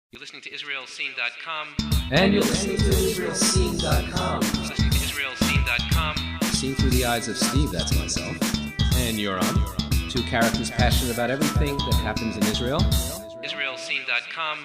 You're listening to IsraelScene.com. And you're listening to IsraelScene.com. Listening to IsraelScene.com. Seen through the eyes of Steve, that's myself. And Yoram. Two characters passionate about everything that happens in Israel. IsraelScene.com.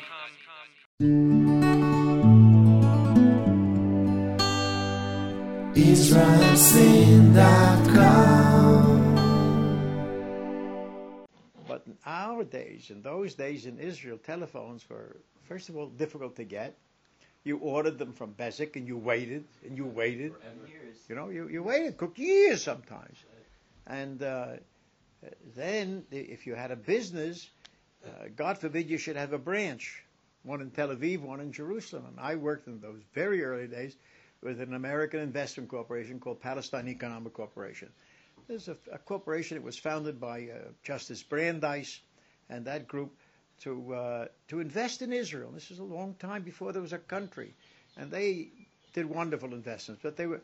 IsraelScene.com. But in our days, in those days in Israel, telephones were, first of all, difficult to get. You ordered them from Bezik and you waited. Years. You know, you waited, took years sometimes. And then, if you had a business, God forbid you should have a branch, one in Tel Aviv, one in Jerusalem. And I worked in those very early days with an American investment corporation called Palestine Economic Corporation. There's a corporation that was founded by Justice Brandeis and that group to invest in Israel. This is a long time before there was a country, and they did wonderful investments. But they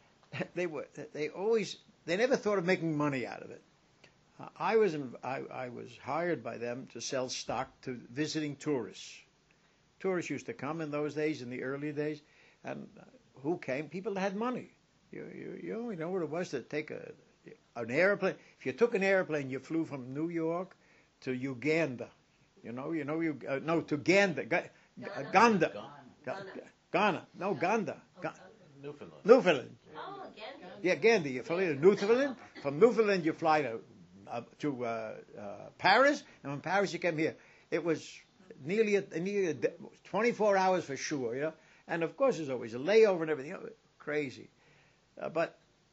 never thought of making money out of it. I was hired by them to sell stock to visiting tourists. Tourists used to come in those days, in the early days, and who came? People that had money. You only know what it was to take an airplane. If you took an airplane, you flew from New York to Uganda. To Ganda. Ghana. Newfoundland. Oh, again. Yeah, Gandhi. You fly to Newfoundland. From Newfoundland, you fly to Paris, and from Paris you came here. It was nearly 24 hours for sure, you know. And of course, there's always a layover and everything. You know, crazy, but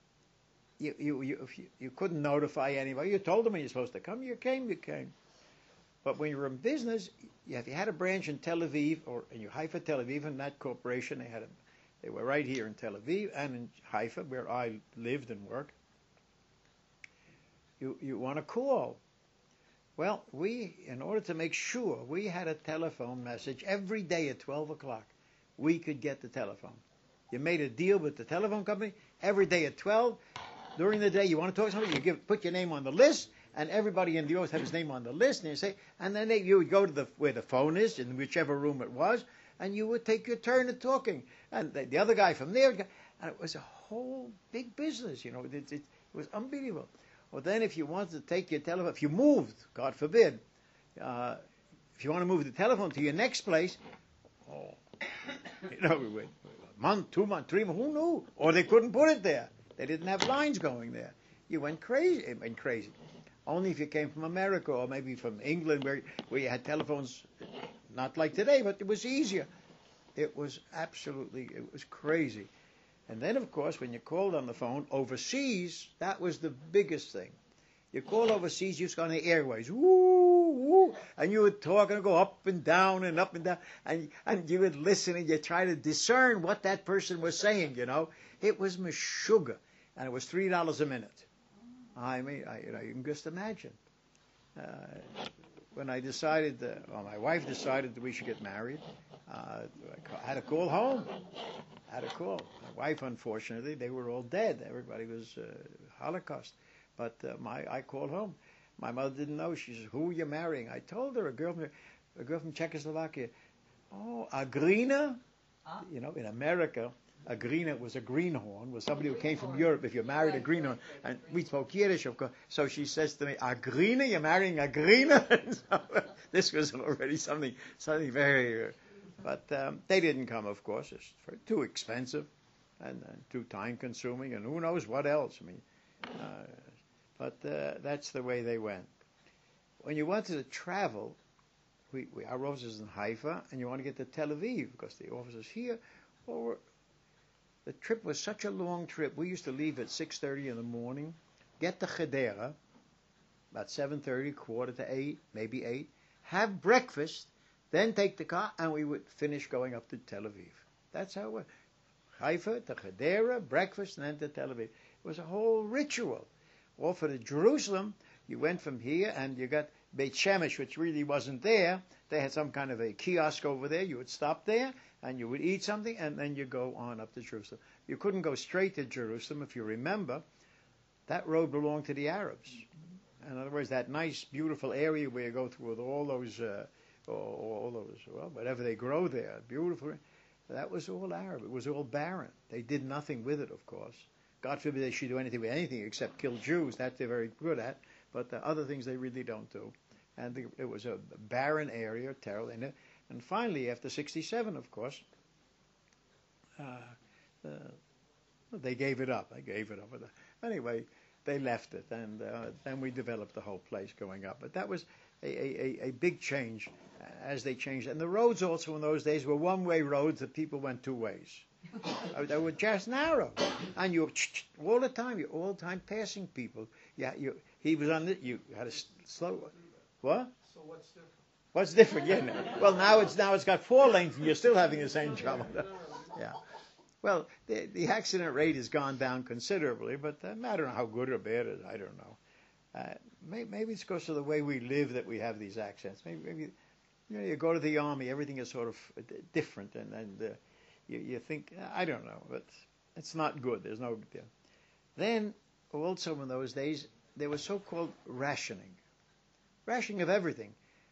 you couldn't notify anybody. You told them when you're supposed to come. You came. But when you were in business, if you had a branch in Tel Aviv or in Haifa, Tel Aviv, and that corporation, they were right here in Tel Aviv and in Haifa, where I lived and worked. You want to call. Well, in order to make sure, we had a telephone message every day at 12 o'clock. We could get the telephone. You made a deal with the telephone company every day at 12. During the day, you want to talk to somebody, you put your name on the list, and everybody in the office had his name on the list, and then you would go to where the phone is, in whichever room it was, and you would take your turn at talking. And the other guy from there, and it was a whole big business, you know. It was unbelievable. Well, then if you wanted to take your telephone, if you moved, God forbid, if you want to move the telephone to your next place, a month, 2 months, 3 months, who knew? Or they couldn't put it there. They didn't have lines going there. You went crazy. It went crazy. Only if you came from America or maybe from England where you had telephones, not like today, but it was easier. It was crazy. And then, of course, when you called on the phone overseas, that was the biggest thing. You call overseas, you just go on the airways, woo, woo, and you would talk and go up and down, and you would listen and you try to discern what that person was saying, you know. It was meshuggah, and it was $3 a minute. I mean, you can just imagine. When I decided, my wife decided that we should get married, I had to call home. My wife, unfortunately, they were all dead. Everybody was Holocaust. But I called home. My mother didn't know. She said, "Who are you marrying?" I told her, a girl from Czechoslovakia. Oh, Agrina? You know, in America, Agrina was a greenhorn, was somebody who came from Europe. If you married a greenhorn, and we spoke Yiddish, of course. So she says to me, "Agrina, you're marrying Agrina?" So, this was already something very. But they didn't come, of course. It's too expensive and too time-consuming, and who knows what else. I mean, but that's the way they went. When you wanted to travel, our office is in Haifa, and you want to get to Tel Aviv because the office is here. Well, the trip was such a long trip. We used to leave at 6:30 in the morning, get to Hedera, about 7:30, 7:45, maybe 8, have breakfast, then take the car, and we would finish going up to Tel Aviv. That's how it went. Haifa to Hedera, breakfast, and then to Tel Aviv. It was a whole ritual. Or for the Jerusalem, you went from here, and you got Beit Shemesh, which really wasn't there. They had some kind of a kiosk over there. You would stop there, and you would eat something, and then you go on up to Jerusalem. You couldn't go straight to Jerusalem. If you remember, that road belonged to the Arabs. In other words, that nice, beautiful area where you go through with all those or all those, well, whatever they grow there, beautiful. That was all Arab. It was all barren. They did nothing with it, of course. God forbid they should do anything with anything except kill Jews. That they're very good at. But the other things they really don't do. And it was a barren area, terrible. And finally, after 67, of course, they gave it up. Anyway, they left it, and then we developed the whole place going up. But that was a big change as they changed. And the roads also in those days were one-way roads that people went two ways. They were just narrow, and you all the time passing people. Yeah, he was on it. You had a slow. What? So what's different? What's different? Yeah. No. Well, now it's got 4 lanes, and you're still having the same trouble. Yeah. Well, the accident rate has gone down considerably, but I don't know how good or bad it is. I don't know. Maybe it's because of the way we live that we have these accents. Maybe you go to the army, everything is sort of different, and you think, I don't know, but it's not good. There's no. Then also in those days there was so-called rationing of everything.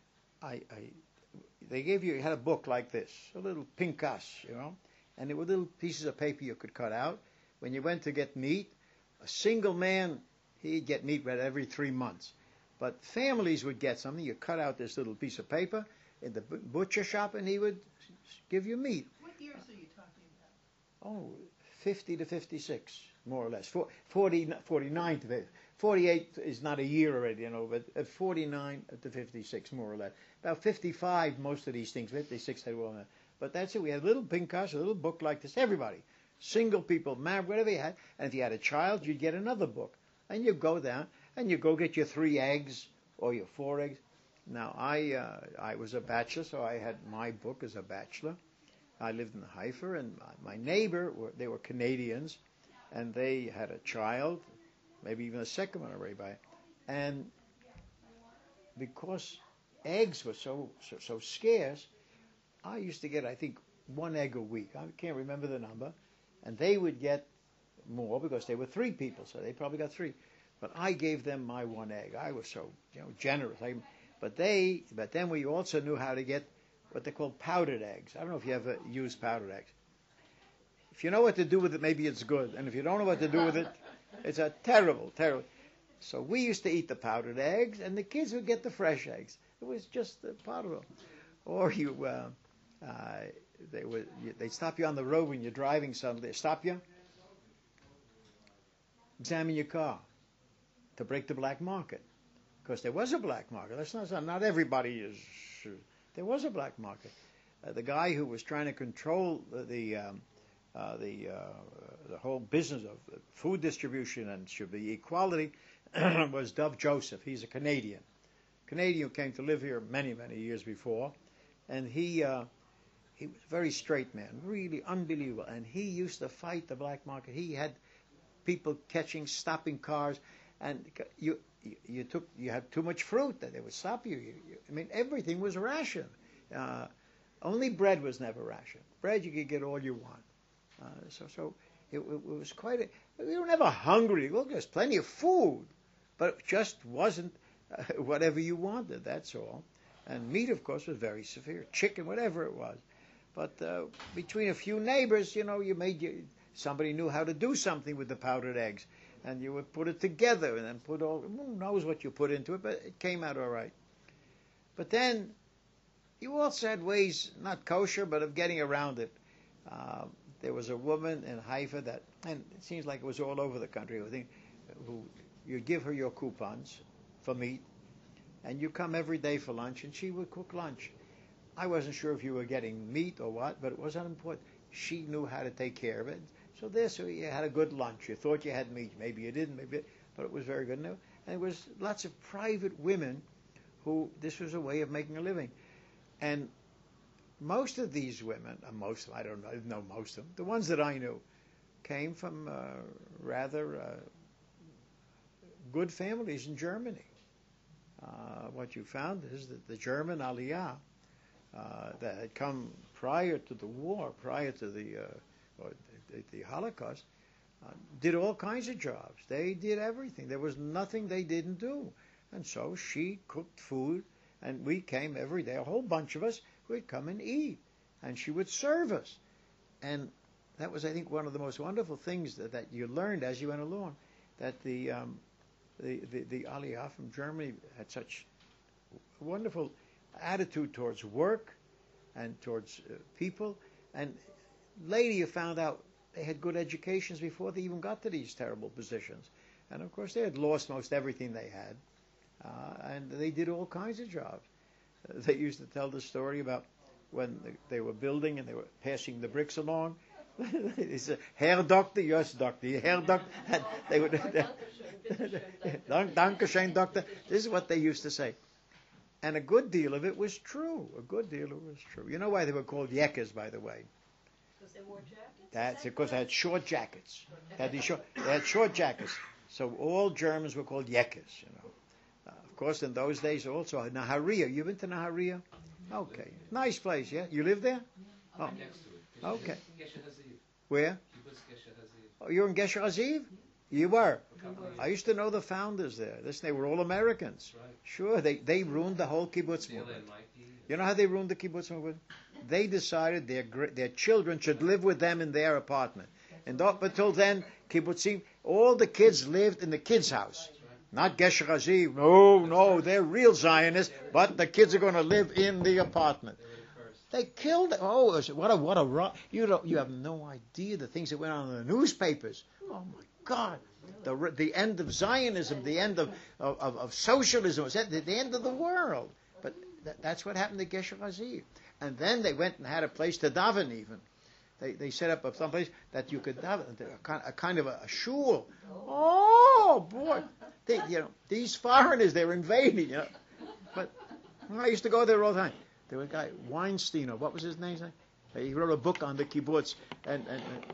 They gave you had a book like this, a little pinkas, and there were little pieces of paper you could cut out. When you went to get meat, a single man, he'd get meat read every 3 months. But families would get something. You cut out this little piece of paper in the butcher shop, and he would give you meat. What years are you talking about? 50 to 56, more or less. 49 to 50. 48 is not a year already, but at 49 to 56, more or less. About 55, most of these things. 56, they were on that. But that's it. We had a little pinkas, a little book like this. Everybody, single people, married, whatever you had. And if you had a child, you'd get another book. And you go down, and you go get your 3 eggs or your 4 eggs. Now, I was a bachelor, so I had my book as a bachelor. I lived in Haifa, and my neighbor, they were Canadians, and they had a child, maybe even a second one already by. And because eggs were so scarce, I used to get, I think, 1 egg a week. I can't remember the number. And they would get more because they were 3 people, so they probably got 3. But I gave them my 1 egg. I was so generous. But then we also knew how to get what they call powdered eggs. I don't know if you ever used powdered eggs. If you know what to do with it, maybe it's good. And if you don't know what to do with it, it's a terrible. So we used to eat the powdered eggs, and the kids would get the fresh eggs. It was just part of it. Or they'd stop you on the road when you're driving suddenly. Stop you, examine your car to break the black market. Because there was a black market. That's not everybody is. There was a black market. The guy who was trying to control the whole business of food distribution and should be equality was Dov Joseph. He's a Canadian who came to live here many years before, and he was a very straight man, really unbelievable. And he used to fight the black market. He had people stopping cars, and you had too much fruit that they would stop you. Everything was rationed. Only bread was never rationed. Bread you could get all you want. So it was quite we were never hungry. Look, there's plenty of food, but it just wasn't whatever you wanted. That's all. And meat, of course, was very severe. Chicken, whatever it was. But between a few neighbors, somebody knew how to do something with the powdered eggs. And you would put it together and then who knows what you put into it, but it came out all right. But then you also had ways, not kosher, but of getting around it. There was a woman in Haifa and it seems like it was all over the country, who you'd give her your coupons for meat, and you come every day for lunch, and she would cook lunch. I wasn't sure if you were getting meat or what, but it wasn't important. She knew how to take care of it. So you had a good lunch. You thought you had meat. Maybe you didn't, but it was very good. And it was lots of private women who this was a way of making a living. And most of these women, I don't know most of them, the ones that I knew, came from rather good families in Germany. What you found is that the German Aliyah that had come prior to the war, prior to the Holocaust, did all kinds of jobs. They did everything. There was nothing they didn't do. And so she cooked food, And we came every day, a whole bunch of us. We'd come and eat, and she would serve us. And that was, I think, one of the most wonderful things that you learned as you went along. That the Aliyah from Germany had such a wonderful attitude towards work and towards people. And later you found out they had good educations before they even got to these terrible positions. And of course they had lost most everything they had. And they did all kinds of jobs. They used to tell the story about when they were building and they were passing the bricks along. He said, Herr Doctor, yes, Doctor, Herr Doctor. And they would, Dankeschön, Doctor. This is what they used to say. And a good deal of it was true. A good deal of it was true. You know why they were called Yekkes, by the way? Because they wore jackets? That's because they had short jackets. They had short jackets. So all Germans were called Yekkes, you know. Of course, in those days also, Nahariya. You been to Nahariya? Okay. Nice place, yeah? You live there? Oh. Okay. Where? Oh, you're in Gesher Aziv? You were? I used to know the founders there. They were all Americans. Sure, they ruined the whole kibbutz movement. You know how they ruined the kibbutz movement? They decided their children should live with them in their apartment. And up until then, kibbutzim, all the kids lived in the kids' house. Not Gesher Aziv. No, they're real Zionists, but the kids are going to live in the apartment. They killed it. Oh, what a you have no idea the things that went on in the newspapers. Oh my God, the end of Zionism, the end of socialism, the end of the world. But that's what happened to Gesher Aziv. And then they went and had a place to daven even. They set up some place that you could daven, a kind of a shul. Oh boy, these foreigners, they're invading. But I used to go there all the time. There was a guy, Weinstein, or what was his name? He wrote a book on the kibbutz, and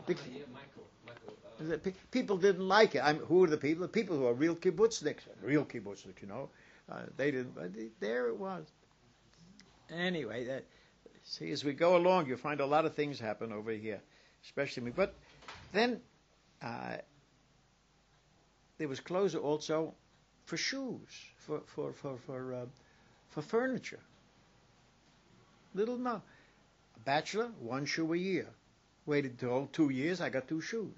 people didn't like it. Who are the people? The people who are real kibbutzniks, you know. They didn't, but there it was. Anyway, see, as we go along, you'll find a lot of things happen over here, especially me. But then there was clothes also for shoes, for furniture. A bachelor, one shoe a year. Waited till 2 years, I got 2 shoes.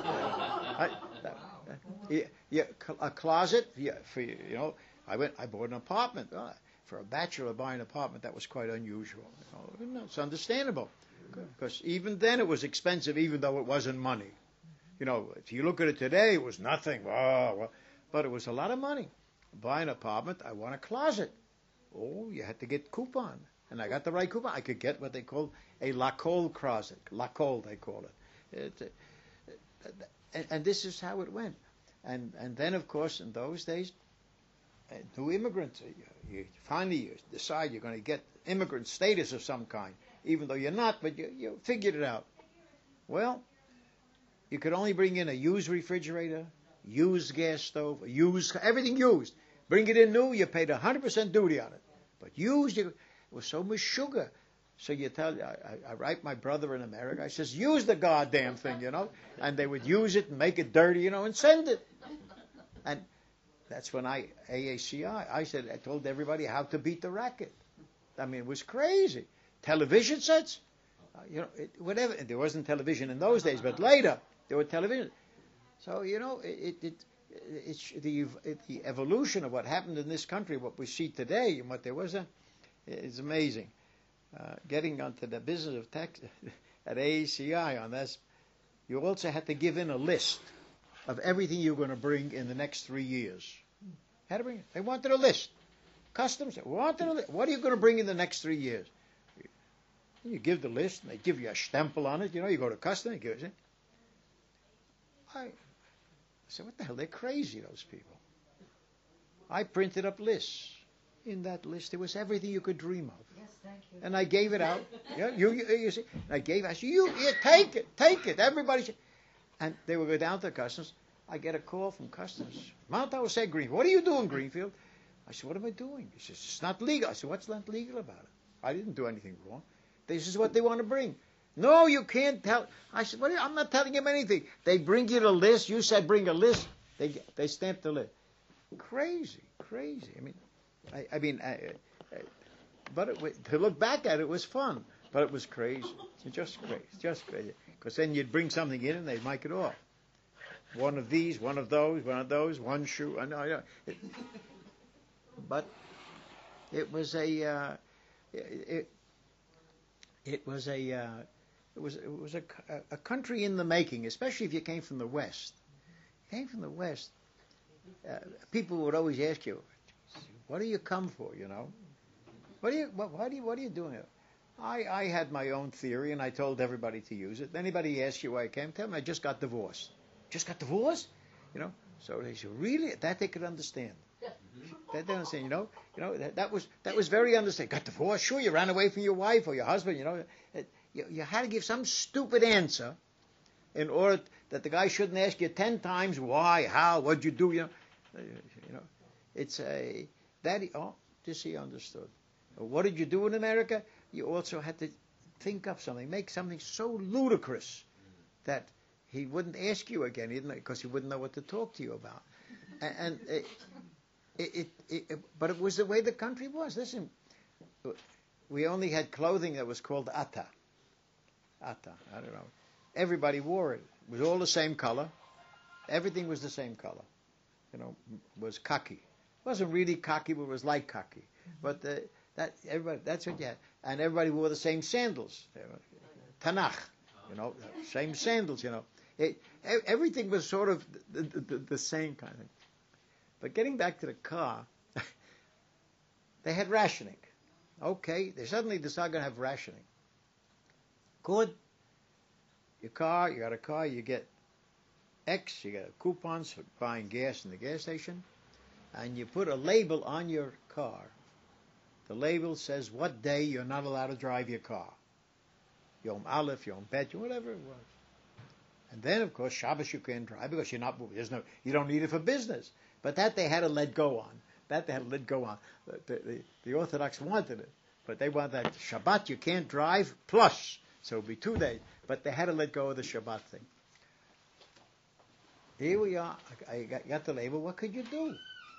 A closet, I bought an apartment. For a bachelor buying an apartment, that was quite unusual. It's understandable. Because even then it was expensive, even though it wasn't money. If you look at it today, it was nothing. But it was a lot of money. Buy an apartment, I want a closet. Oh, you had to get coupon. And I got the right coupon. I could get what they call a Lacole closet. Lacole, they call it. And this is how it went. And then, of course, in those days, new immigrants, you finally decide you're going to get immigrant status of some kind, even though you're not, but you figured it out. Well, you could only bring in a used refrigerator, used gas stove, everything used. Bring it in new, you paid 100% duty on it. But used, it was so much sugar. So I write my brother in America, I says, use the goddamn thing, and they would use it and make it dirty, and send it. And that's when AACI, I told everybody how to beat the racket. I mean, it was crazy. Television sets, whatever. There wasn't television in those days, but later there were television. So, it's the evolution of what happened in this country, what we see today, and what there was, is amazing. Getting onto the business of tax at AACI on this, you also had to give in a list of everything you're going to bring in the next 3 years. Had to bring it. They wanted a list. Customs wanted a list. What are you going to bring in the next 3 years? You give the list, and they give you a stempel on it. You go to customs, they give it. I said, what the hell? They're crazy, those people. I printed up lists. In that list, there was everything you could dream of. Yes, thank you. And I gave it out. You see, and I gave. I said, take it. Everybody should. And they would go down to customs. I get a call from customs. Mount Jose Greenfield. What are you doing, Greenfield? I said, what am I doing? He says, it's not legal. I said, what's not legal about it? I didn't do anything wrong. This is what they want to bring. No, you can't tell. I said, I'm not telling him anything. They bring you the list. You said bring a list. They stamp the list. Crazy. I mean, But to look back at it was fun. But it was crazy. Just crazy. Because then you'd bring something in and they'd make it off. One of these, one of those, one shoe. But it was a country in the making, especially if you came from the West. People would always ask you, "What do you come for?" You know, what are you doing? I had my own theory, and I told everybody to use it. Anybody asks you why I came, tell them I just got divorced. Just got divorced? You know? So they said, really? That they could understand. That they understand, that was very understanding. Got divorced? Sure, you ran away from your wife or your husband, You had to give some stupid answer in order that the guy shouldn't ask you 10 times why, how, what'd you do, It's this he understood. What did you do in America? You also had to think up something, make something so ludicrous that he wouldn't ask you again, because he wouldn't know what to talk to you about. And but it was the way the country was. Listen, we only had clothing that was called ata. I don't know. Everybody wore it. It was all the same color. Everything was the same color. It was khaki. It wasn't really khaki, but it was like khaki. But that's what you had. And everybody wore the same sandals. Tanakh, same sandals, Everything was sort of the same kind of thing. But getting back to the car, they had rationing. Okay, they suddenly decided to have rationing. Good. You got a car, you get X, you get coupons for buying gas in the gas station, and you put a label on your car. The label says what day you're not allowed to drive your car. Yom Aleph, Yom Bet, whatever it was. And then, of course, Shabbos you can't drive because you don't need it for business. But that they had to let go on. The Orthodox wanted it, but they want that Shabbat you can't drive plus. So it'll be 2 days. But they had to let go of the Shabbat thing. Here we are. I got the label. What could you do?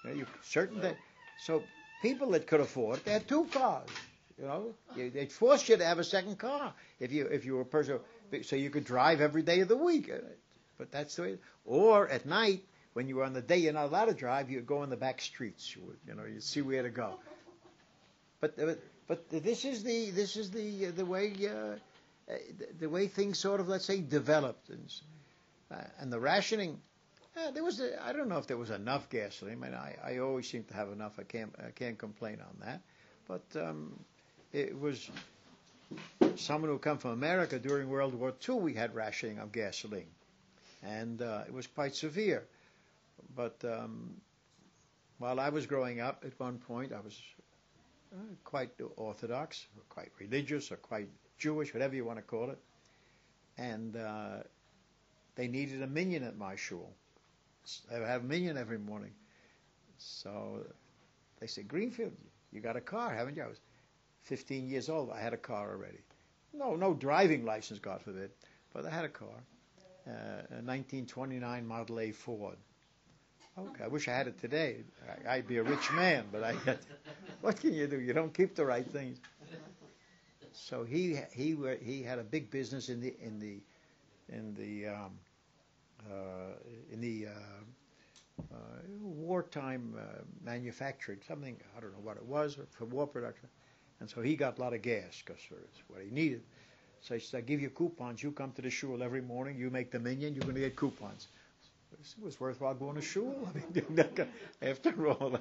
So people that could afford, they had 2 cars. They'd force you to have a second car if you were a person, so you could drive every day of the week. But that's the way. Or at night, when you were on the day you're not allowed to drive, you'd go in the back streets. You'd see where to go. But this is the way things sort of, let's say, developed, and the rationing. I don't know if there was enough gasoline. I always seem to have enough. I can't complain on that. But it was someone who come from America during World War II. We had rationing of gasoline, and it was quite severe. But while I was growing up, at one point I was quite Orthodox, or quite religious, or quite Jewish, whatever you want to call it, and they needed a minyan at my shul. They would have a minyan every morning. So they said, Greenfield, you got a car, haven't you? I was 15 years old. I had a car already. No driving license, God forbid, but I had a car. A 1929 Model A Ford. Okay, I wish I had it today. I'd be a rich man, but what can you do? You don't keep the right things. So he had a big business in the wartime manufacturing, something, I don't know what it was, for war production. And so he got a lot of gas because it's what he needed. So he said, I give you coupons. You come to the shul every morning. You make the minyan. You're going to get coupons. It was worthwhile going to shul. After all,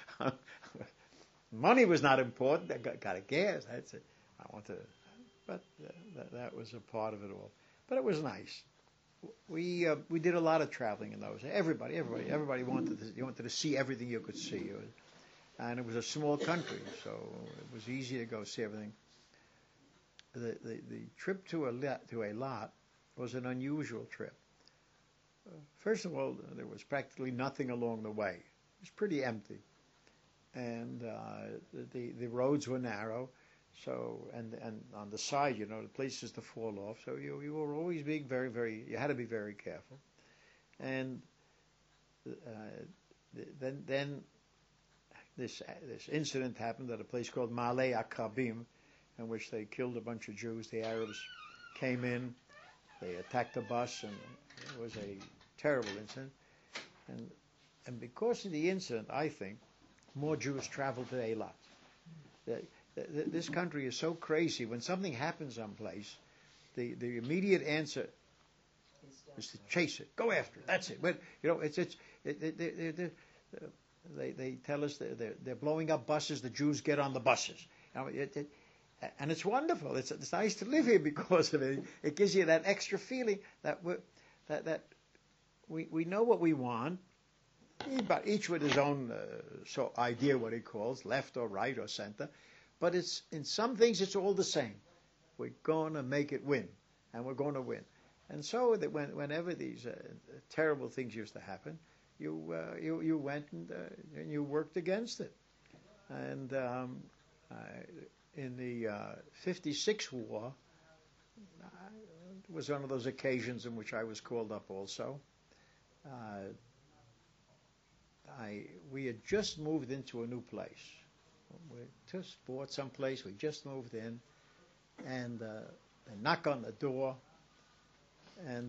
money was not important. I got a gas. That's it. But that was a part of it all. But it was nice. We did a lot of traveling in those. Everybody wanted to see everything you could see. And it was a small country, so it was easy to go see everything. The trip to a lot was an unusual trip. First of all, there was practically nothing along the way. It was pretty empty, and the roads were narrow. So and on the side, the places to fall off. So you were always being very, very. You had to be very careful, and then this incident happened at a place called Malay Akabim, in which they killed a bunch of Jews. The Arabs came in, they attacked the bus, and it was a terrible incident. And because of the incident, I think, more Jews traveled to Eilat. This country is so crazy. When something happens someplace, the immediate answer is to chase it, go after it. That's it. But they tell us they're blowing up buses. The Jews get on the buses. And it's wonderful. It's nice to live here because of it. It gives you that extra feeling that we know what we want. But each with his own idea what he calls left or right or center. But it's in some things it's all the same. We're going to make it win, and we're going to win. And so that whenever these terrible things used to happen, you went and you worked against it. And in the 56 war, it was one of those occasions in which I was called up also. We had just moved into a new place. We just bought some place. We just moved in, and they knock on the door, and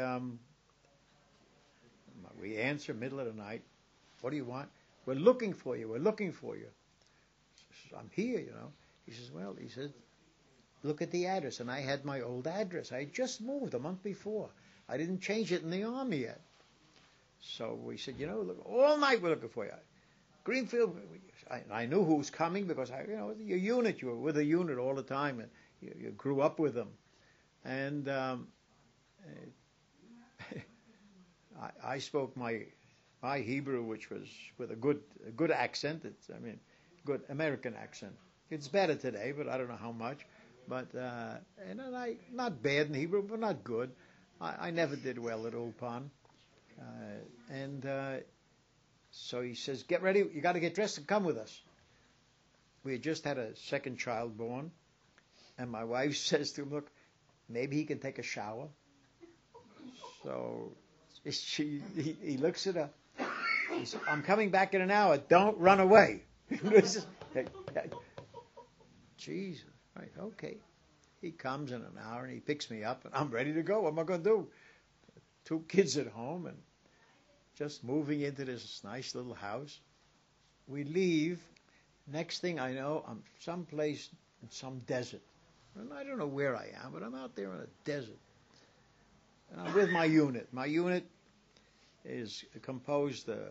we answer middle of the night. What do you want? We're looking for you. We're looking for you. Says, I'm here, He says, well, look at the address. And I had my old address. I had just moved a month before. I didn't change it in the army yet. So we said, look, all night we're looking for you. Greenfield. I knew who was coming because your unit. You were with a unit all the time, and you grew up with them. And I spoke my Hebrew, which was with a good accent. Good American accent. It's better today, but I don't know how much. But and I not bad in Hebrew, but not good. I never did well at Ulpan. So he says, get ready, you got to get dressed and come with us. We had just had a second child born, and my wife says to him, look, maybe he can take a shower. So he looks at her. He said, I'm coming back in an hour. Don't run away. Jesus. Right, okay. He comes in an hour, and he picks me up, and I'm ready to go. What am I going to do? 2 kids at home, and just moving into this nice little house. We leave. Next thing I know, I'm someplace in some desert. And I don't know where I am, but I'm out there in a desert. And I'm with my unit. My unit is composed of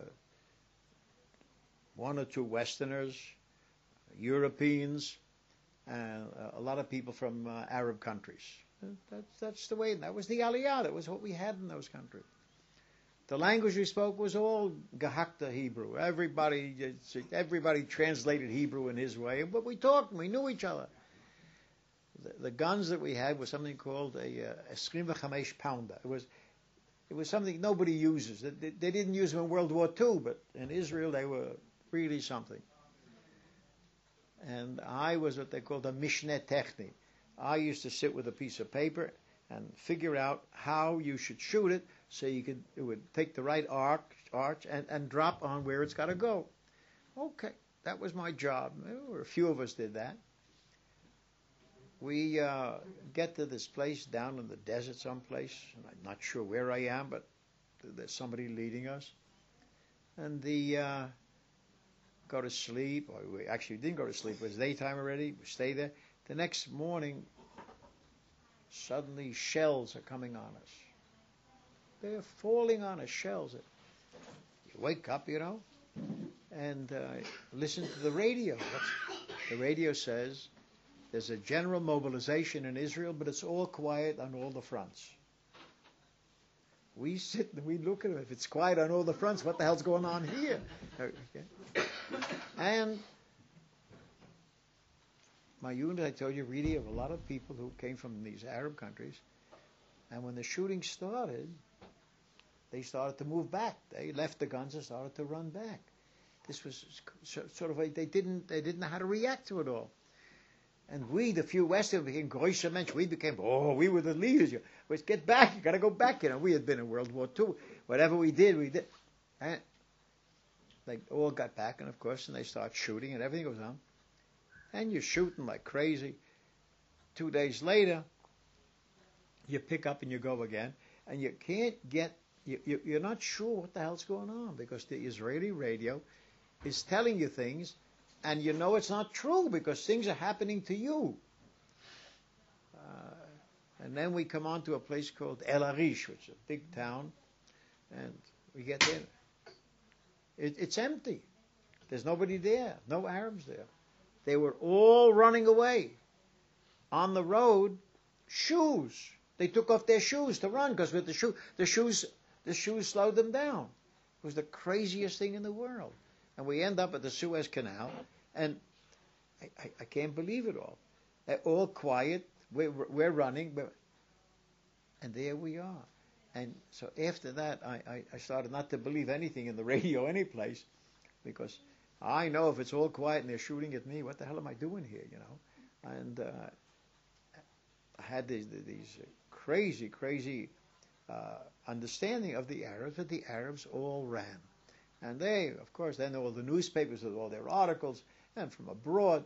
1 or 2 Westerners, Europeans, and a lot of people from Arab countries. That's the way. That was the Aliyah. That was what we had in those countries. The language we spoke was all Gehakta Hebrew. Everybody translated Hebrew in his way, but we talked and we knew each other. The guns that we had was something called a 25 pounder. It was something nobody uses. They didn't use them in World War II, but in Israel they were really something. And I was what they called a Mishneh Techni. I used to sit with a piece of paper and figure out how you should shoot it so it would take the right arch and drop on where it's got to go. Okay, that was my job. A few of us did that. We get to this place down in the desert someplace, and I'm not sure where I am, but there's somebody leading us. And go to sleep, or we actually didn't go to sleep. It was daytime already. We stay there. The next morning, suddenly shells are coming on us. They're falling on us, shells. You wake up, and listen to the radio. The radio says there's a general mobilization in Israel, but it's all quiet on all the fronts. We sit and we look at it. If it's quiet on all the fronts, what the hell's going on here? Okay. And my unit, I told you, really of a lot of people who came from these Arab countries. And when the shooting started, they started to move back. They left the guns and started to run back. This was sort of like they didn't know how to react to it all. And we, the few Westerners, became größer Mensch. We were the leaders. Let's get back. You got to go back. We had been in World War II. Whatever we did, we did. And they all got back, and of course, and they start shooting, and everything goes on. And you're shooting like crazy. 2 days later, you pick up and you go again, and you can't get, you're not sure what the hell's going on, because the Israeli radio is telling you things, and you know it's not true, because things are happening to you. And then we come on to a place called El Arish, which is a big town, and we get there. It's empty. There's nobody there, no Arabs there. They were all running away. On the road, shoes. They took off their shoes to run, because with the shoes slowed them down. It was the craziest thing in the world. And we end up at the Suez Canal, and I can't believe it all. They're all quiet. We're running, and there we are. And so after that, I started not to believe anything in the radio any place, because I know if it's all quiet and they're shooting at me, what the hell am I doing here, you know? And I had these crazy understanding of the Arabs, but the Arabs all ran. And they, of course, then all the newspapers with all their articles, and from abroad,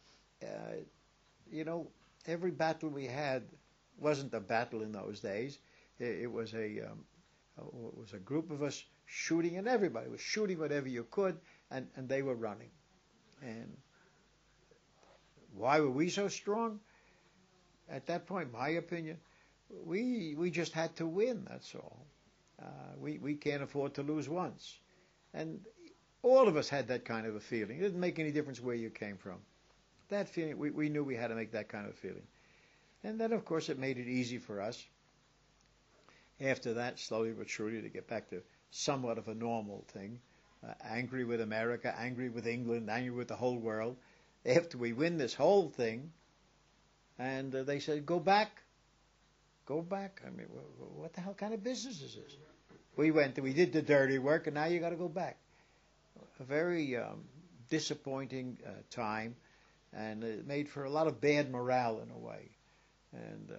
you know, every battle we had wasn't a battle in those days. It was a group of us shooting, and everybody was shooting whatever you could, and they were running. And why were we so strong? At that point, my opinion, we just had to win, that's all. We can't afford to lose once. And all of us had that kind of a feeling. It didn't make any difference where you came from. That feeling, we knew we had to make that kind of feeling. And then, of course, it made it easy for us. After that, slowly but surely, to get back to somewhat of a normal thing. Angry with America, angry with England, angry with the whole world. After we win this whole thing, and they said, go back. Go back. I mean, what the hell kind of business is this? We did the dirty work, and now you got to go back. A very disappointing time, and it made for a lot of bad morale in a way. And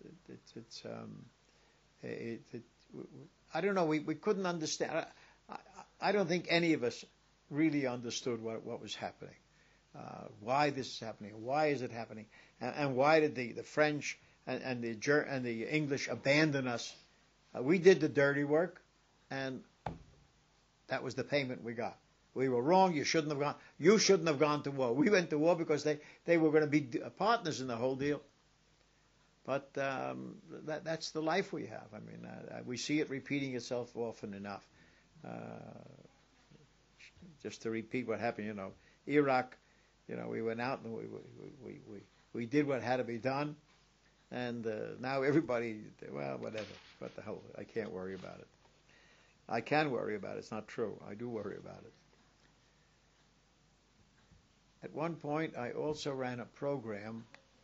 I don't know. We couldn't understand. I don't think any of us really understood what was happening. Why this is happening? Why is it happening? And why did the French and the English abandon us? We did the dirty work, and that was the payment we got. We were wrong. You shouldn't have gone. You shouldn't have gone to war. We went to war because they were going to be partners in the whole deal. But that's the life we have. I mean, we see it repeating itself often enough. Just to repeat what happened, you know, Iraq. You know, we went out and we did what had to be done, and now everybody, well, whatever. What the hell? I can't worry about it. I can worry about it. It's not true. I do worry about it. At one point, I also ran a program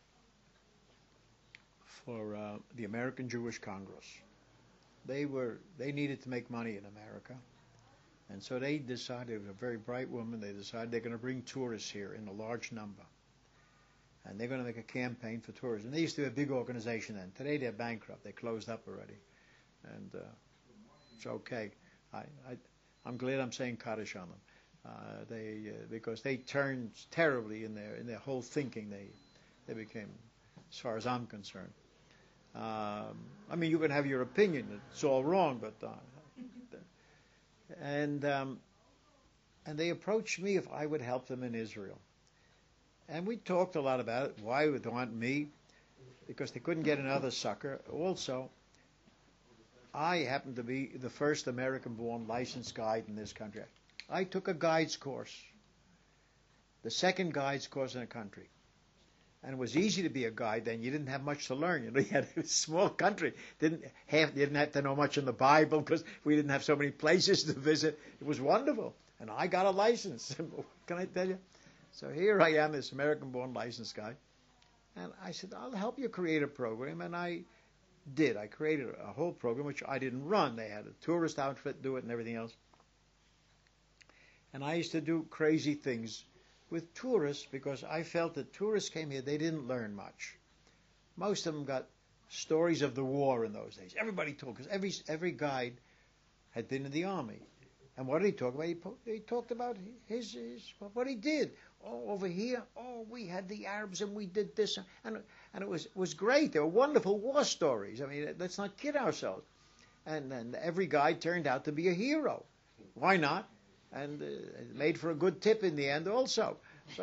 for the American Jewish Congress. They needed to make money in America, and so they decided, it was a very bright woman, they decided they're going to bring tourists here in a large number, and they're going to make a campaign for tourism. They used to be a big organization then. Today they're bankrupt. They closed up already, and it's okay. I'm glad I'm saying Kaddish on them. Because they turned terribly in their whole thinking. They became, as far as I'm concerned. I mean, you can have your opinion; it's all wrong. But and they approached me if I would help them in Israel, and we talked a lot about it. Why would they want me? Because they couldn't get another sucker. Also, I happen to be the first American-born licensed guide in this country. I took a guides course, the second guides course in the country. And it was easy to be a guide then. You didn't have much to learn. You know, you had a small country. You didn't have to know much in the Bible because we didn't have so many places to visit. It was wonderful. And I got a license. What can I tell you? So here I am, this American-born licensed guy. And I said, I'll help you create a program. And I did. I created a whole program, which I didn't run. They had a tourist outfit do it and everything else. And I used to do crazy things with tourists because I felt that tourists came here, they didn't learn much. Most of them got stories of the war in those days. Everybody told, because every guide had been in the army. And what did he talk about? He talked about his what he did. Oh, over here, we had the Arabs and we did this, and it was great. They were wonderful war stories. I mean, let's not kid ourselves. And every guy turned out to be a hero. Why not? And it made for a good tip in the end, also. So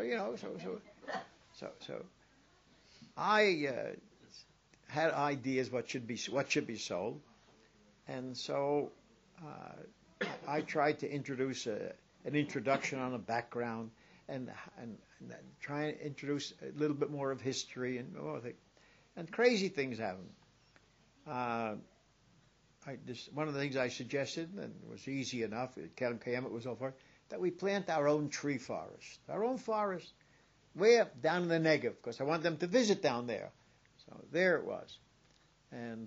so I had ideas what should be sold, and so I tried to introduce an introduction on a background, and try and introduce a little bit more of history, and crazy things happen. One of the things I suggested, and it was easy enough, Keren Kayemet was all for it, that we plant our own tree forest, way up down in the Negev, because I want them to visit down there. So there it was. And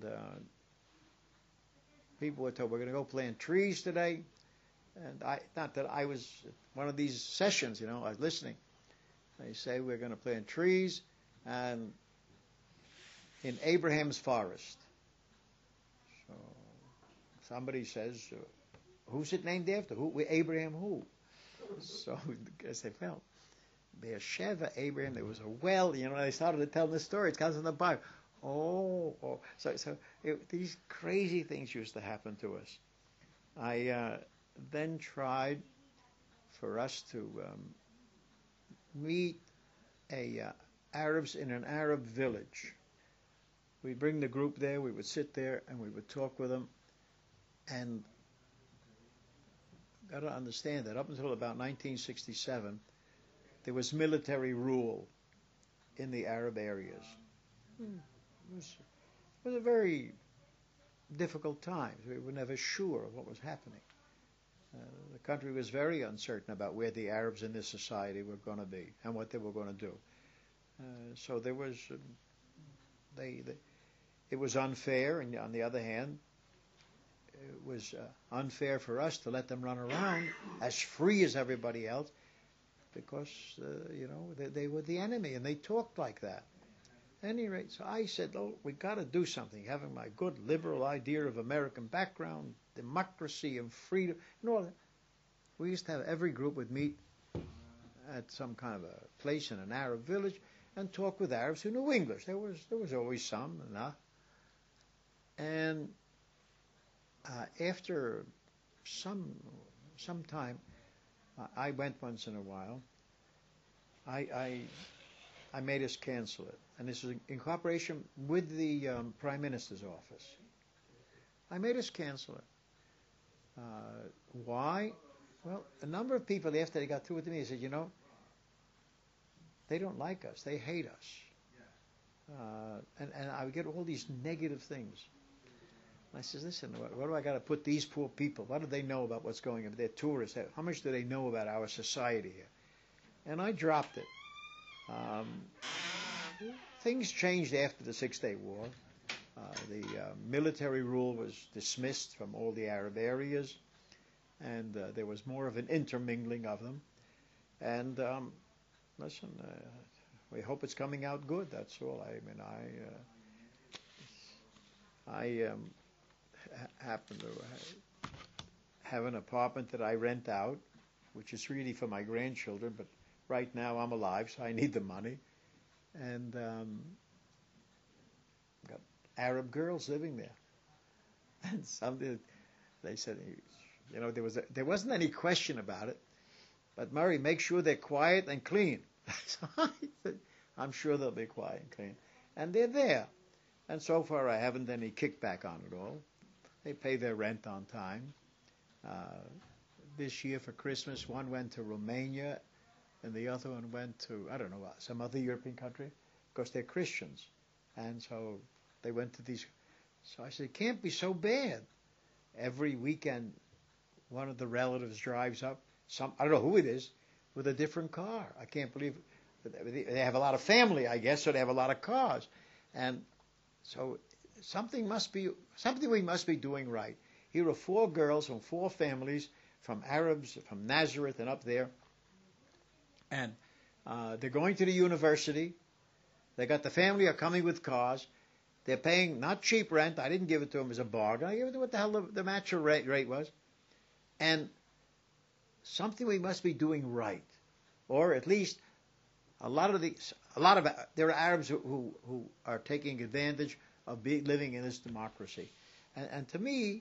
people were told, we're going to go plant trees today. And not that I was one of these sessions, I was listening. They say we're going to plant trees and in Abraham's forest. So somebody says, who's it named after? Abraham who? So I said, well, Beersheba, Abraham, there was a well, they started to tell the story. It comes in the Bible. So these crazy things used to happen to us. I then tried for us to meet Arabs in an Arab village. We'd bring the group there, we would sit there, and we would talk with them. And got to understand that up until about 1967, there was military rule in the Arab areas. It was a very difficult time. We were never sure of what was happening. The country was very uncertain about where the Arabs in this society were going to be and what they were going to do. So there was, it was unfair, and on the other hand, it was unfair for us to let them run around as free as everybody else, because they were the enemy and they talked like that. At any rate, so I said, we got to do something. Having my good liberal idea of American background, democracy and freedom, and all that. We used to have every group would meet at some kind of a place in an Arab village and talk with Arabs who knew English. There was always some, and after some time, I went once in a while. I made us cancel it, and this was in cooperation with the Prime Minister's office. I made us cancel it. Why? Well, a number of people, after they got through with me, said, they don't like us. They hate us. And I would get all these negative things. I says, listen, what do I got to put these poor people? What do they know about what's going on? They're tourists. How much do they know about our society here? And I dropped it. Things changed after the Six-Day War. The military rule was dismissed from all the Arab areas, and there was more of an intermingling of them. And listen, we hope it's coming out good. That's all. I happen to have an apartment that I rent out, which is really for my grandchildren, but right now I'm alive, so I need the money. And got Arab girls living there. And they said, there wasn't any question about it, but Murray, make sure they're quiet and clean. So I said, I'm sure they'll be quiet and clean. And they're there. And so far I haven't any kickback on it all. They pay their rent on time. This year for Christmas, one went to Romania and the other one went to, I don't know, some other European country, because they're Christians. And so they went to these. So I said, it can't be so bad. Every weekend, one of the relatives drives up, I don't know who it is, with a different car. I can't believe it. They have a lot of family, I guess, so they have a lot of cars. And so something we must be doing right. Here are 4 girls from 4 families, from Arabs, from Nazareth and up there. And they're going to the university. They got the family are coming with cars. They're paying not cheap rent. I didn't give it to them as a bargain. I gave it to what the hell the match rate was. And something we must be doing right, or at least there are Arabs who are taking advantage of living in this democracy, and to me,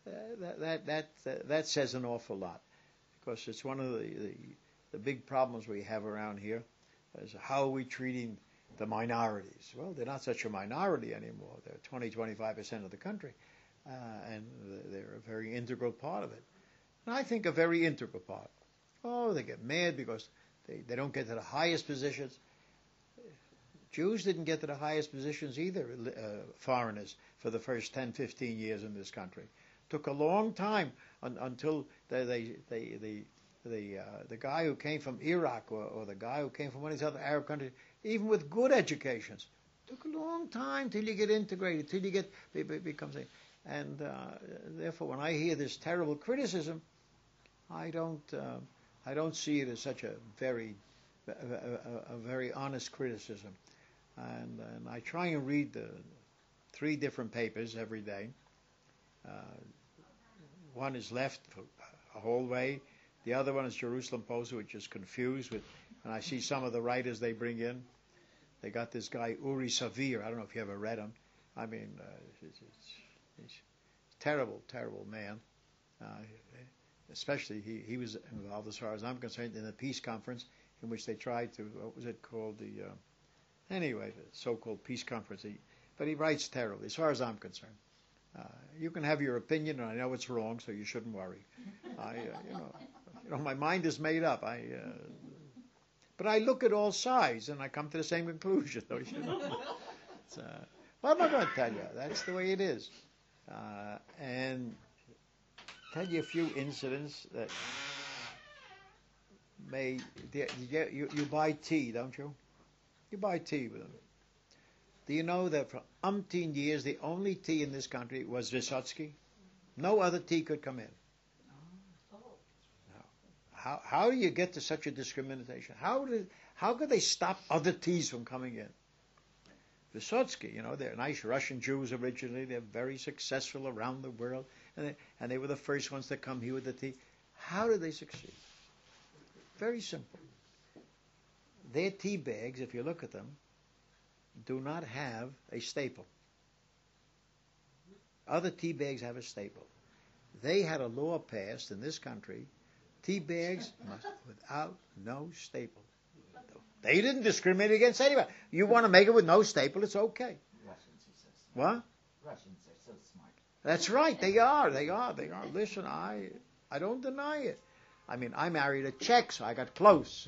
that says an awful lot, because it's one of the big problems we have around here, is how are we treating the minorities? Well, they're not such a minority anymore. They're 20-25% of the country, and they're a very integral part of it. And I think a very integral part. Oh, they get mad because they don't get to the highest positions. Jews didn't get to the highest positions either, foreigners, for the first 10, 15 years in this country. Took a long time until the guy who came from Iraq or the guy who came from one of these other Arab countries, even with good educations, took a long time till you get integrated, till you become. And therefore, when I hear this terrible criticism, I don't see it as such a very honest criticism. And I try and read the 3 different papers every day. One is Left a whole way. The other one is Jerusalem Post, which is confused with. And I see some of the writers they bring in. They got this guy Uri Savir. I don't know if you ever read him. I mean, he's a terrible, terrible man. Especially he was involved, as far as I'm concerned, in a peace conference in which they tried to, what was it called, the so-called peace conference. But he writes terribly, as far as I'm concerned. You can have your opinion, and I know it's wrong, so you shouldn't worry. My mind is made up. But I look at all sides, and I come to the same conclusion. What am I going to tell you? That's the way it is. And tell you a few incidents that you buy tea, don't you? You buy tea with them. Do you know that for umpteen years the only tea in this country was Vysotsky? No other tea could come in. No. How do you get to such a discrimination? How could they stop other teas from coming in? Vysotsky, they're nice Russian Jews originally. They're very successful around the world, and they were the first ones to come here with the tea. How did they succeed? Very simple. Their tea bags, if you look at them, do not have a staple. Other tea bags have a staple. They had a law passed in this country, tea bags must without no staple. They didn't discriminate against anybody. You want to make it with no staple, it's okay. Russians are so smart. What? Russians are so smart. That's right, they are. Listen, I don't deny it. I mean, I married a Czech, so I got close.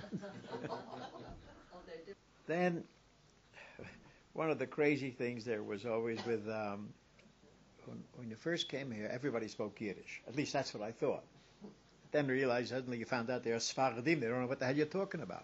Then, one of the crazy things there was always with, when you first came here, everybody spoke Yiddish. At least that's what I thought. Then realized suddenly you found out they're Sfaradim. They don't know what the hell you're talking about.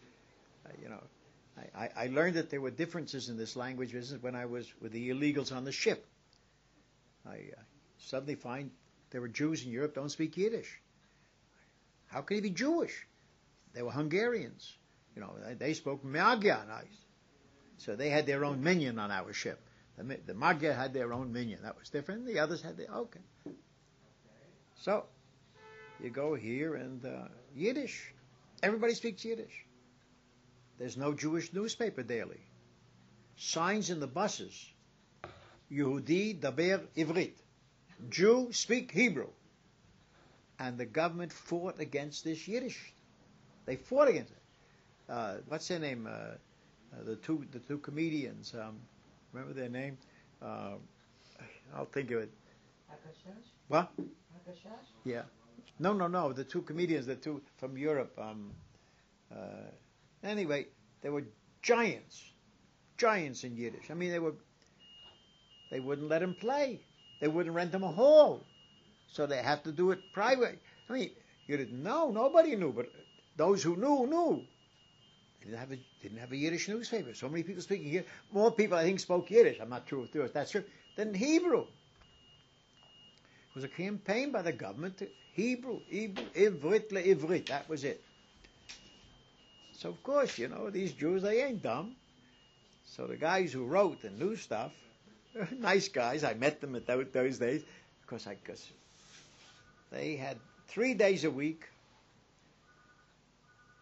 I learned that there were differences in this language business when I was with the illegals on the ship. I suddenly find there were Jews in Europe don't speak Yiddish. How could he be Jewish? They were Hungarians. They spoke Magyar. So they had their own minion on our ship. The Magyar had their own minion. That was different. The others had okay. So you go here and Yiddish. Everybody speaks Yiddish. There's no Jewish newspaper daily. Signs in the buses. Yehudi daber Ivrit. Jew speak Hebrew. And the government fought against this Yiddish. They fought against it. What's their name? The two comedians. Remember their name? I'll think of it. Akashash? What? Akashash? Yeah. No. The two comedians, the two from Europe. Anyway, they were giants in Yiddish. I mean, they wouldn't let them play. They wouldn't rent them a hall. So they had to do it private. I mean, you didn't know. Nobody knew, but those who knew. They didn't have a Yiddish newspaper. So many people speaking Yiddish. More people, I think, spoke Yiddish. I'm not sure if that's true. Than Hebrew. It was a campaign by the government to Hebrew, Ivrit le'Ivrit. That was it. So, of course, these Jews, they ain't dumb. So the guys who wrote the new stuff, nice guys. I met them at those days. Of course, they had 3 days a week,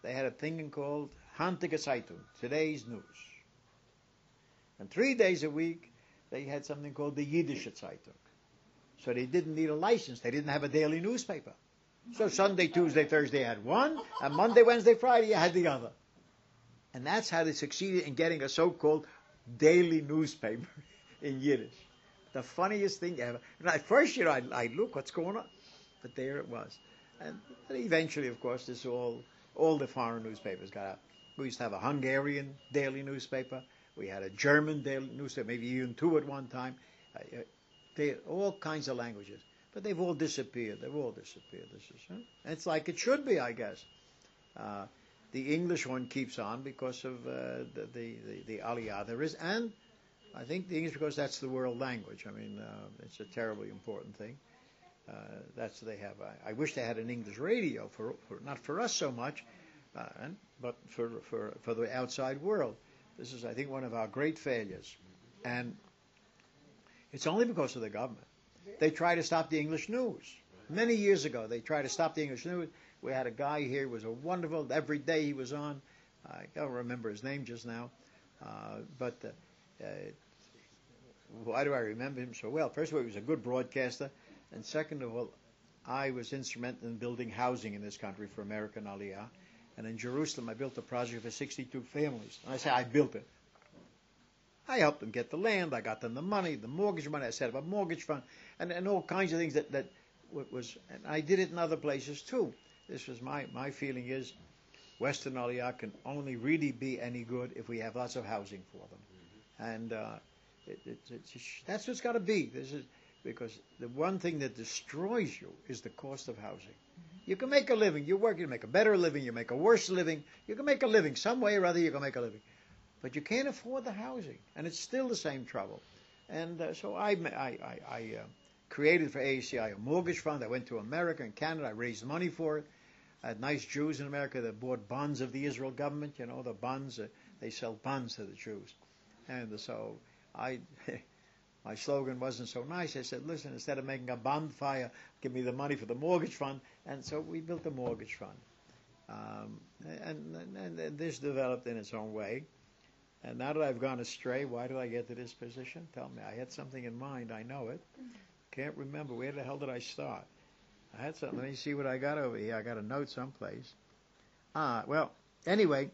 they had a thing called Heutige Zeitung, today's news. And 3 days a week, they had something called the Yiddische Zeitung. So they didn't need a license. They didn't have a daily newspaper. So Sunday, Tuesday, Thursday had one, and Monday, Wednesday, Friday you had the other. And that's how they succeeded in getting a so-called daily newspaper in Yiddish. The funniest thing ever. And at first, I'd look, what's going on? But there it was. And eventually, of course, all the foreign newspapers got out. We used to have a Hungarian daily newspaper. We had a German daily newspaper, maybe even two at one time. All kinds of languages. But they've all disappeared. It's like it should be, I guess. The English one keeps on because of the Aliyah there is. And I think the English because that's the world language. I mean, it's a terribly important thing. That's they have. I wish they had an English radio for not for us so much, but for the outside world. This is, I think, one of our great failures, and it's only because of the government. They tried to stop the English news many years ago. They tried to stop the English news. We had a guy here who was a wonderful. Every day he was on. I don't remember his name just now, but. Why do I remember him so well? First of all, he was a good broadcaster. And second of all, I was instrumental in building housing in this country for American Aliyah. And in Jerusalem, I built a project for 62 families. And I say I built it. I helped them get the land. I got them the money, the mortgage money. I set up a mortgage fund and all kinds of things that was. And I did it in other places too. This was my feeling is Western Aliyah can only really be any good if we have lots of housing for them. And that's what's got to be. This is because the one thing that destroys you is the cost of housing. You can make a living. You work, you make a better living. You make a worse living. You can make a living some way or other. You can make a living, but you can't afford the housing, and it's still the same trouble. And so I created for AACI a mortgage fund. I went to America and Canada. I raised money for it. I had nice Jews in America that bought bonds of the Israel government. You know, the bonds. They sell bonds to the Jews, and so. My slogan wasn't so nice. I said, listen, instead of making a bonfire, give me the money for the mortgage fund. And so we built a mortgage fund. And this developed in its own way. And now that I've gone astray, why did I get to this position? Tell me. I had something in mind. I know it. Can't remember. Where the hell did I start? I had something. Let me see what I got over here. I got a note someplace. Well, anyway.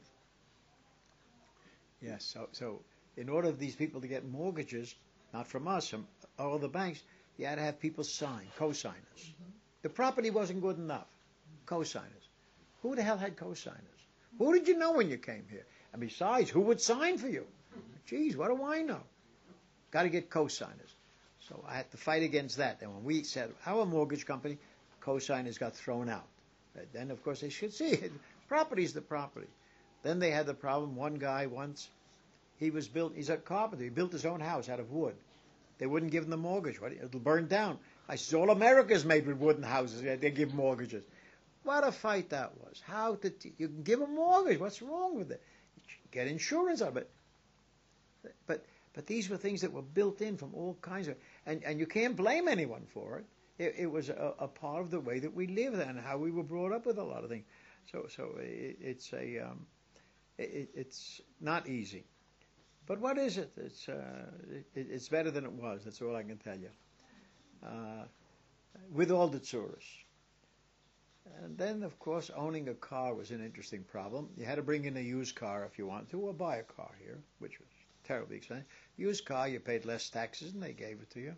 Yes, so in order for these people to get mortgages, not from us, from all the banks, you had to have people sign, co-signers. Mm-hmm. The property wasn't good enough. Co-signers. Who the hell had co-signers? Who did you know when you came here? And besides, who would sign for you? Geez, what do I know? Got to get co-signers. So I had to fight against that. And when we said our mortgage company, co-signers got thrown out. Then, of course, they should see it. Property's the property. Then they had the problem, one guy once, he's a carpenter. He built his own house out of wood. They wouldn't give him the mortgage. It'll burn down. I said, all America's made with wooden houses. They give mortgages. What a fight that was. You can give a mortgage. What's wrong with it? Get insurance on it. But these were things that were built in from all kinds of, and you can't blame anyone for it. It was a part of the way that we lived and how we were brought up with a lot of things. So it's not easy. But what is it? It's better than it was. That's all I can tell you. With all the tourists. And then, of course, owning a car was an interesting problem. You had to bring in a used car if you wanted to, or buy a car here, which was terribly expensive. Used car, you paid less taxes, and they gave it to you.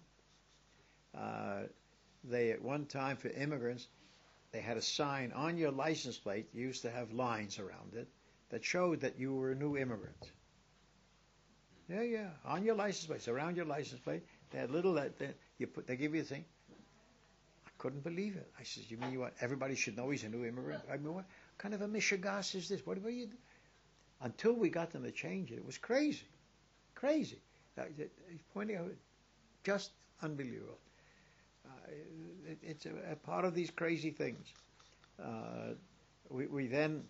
They, at one time, for immigrants, they had a sign on your license plate. You used to have lines around it that showed that you were a new immigrant. Yeah. On your license plate, around your license plate, they had little they give you a thing. I couldn't believe it. I said, "You mean what? Everybody should know he's a new immigrant?" I mean, what kind of a mishigas is this? What were you? Until we got them to change it, it was crazy. He's pointing out, just unbelievable. It's a part of these crazy things. We then.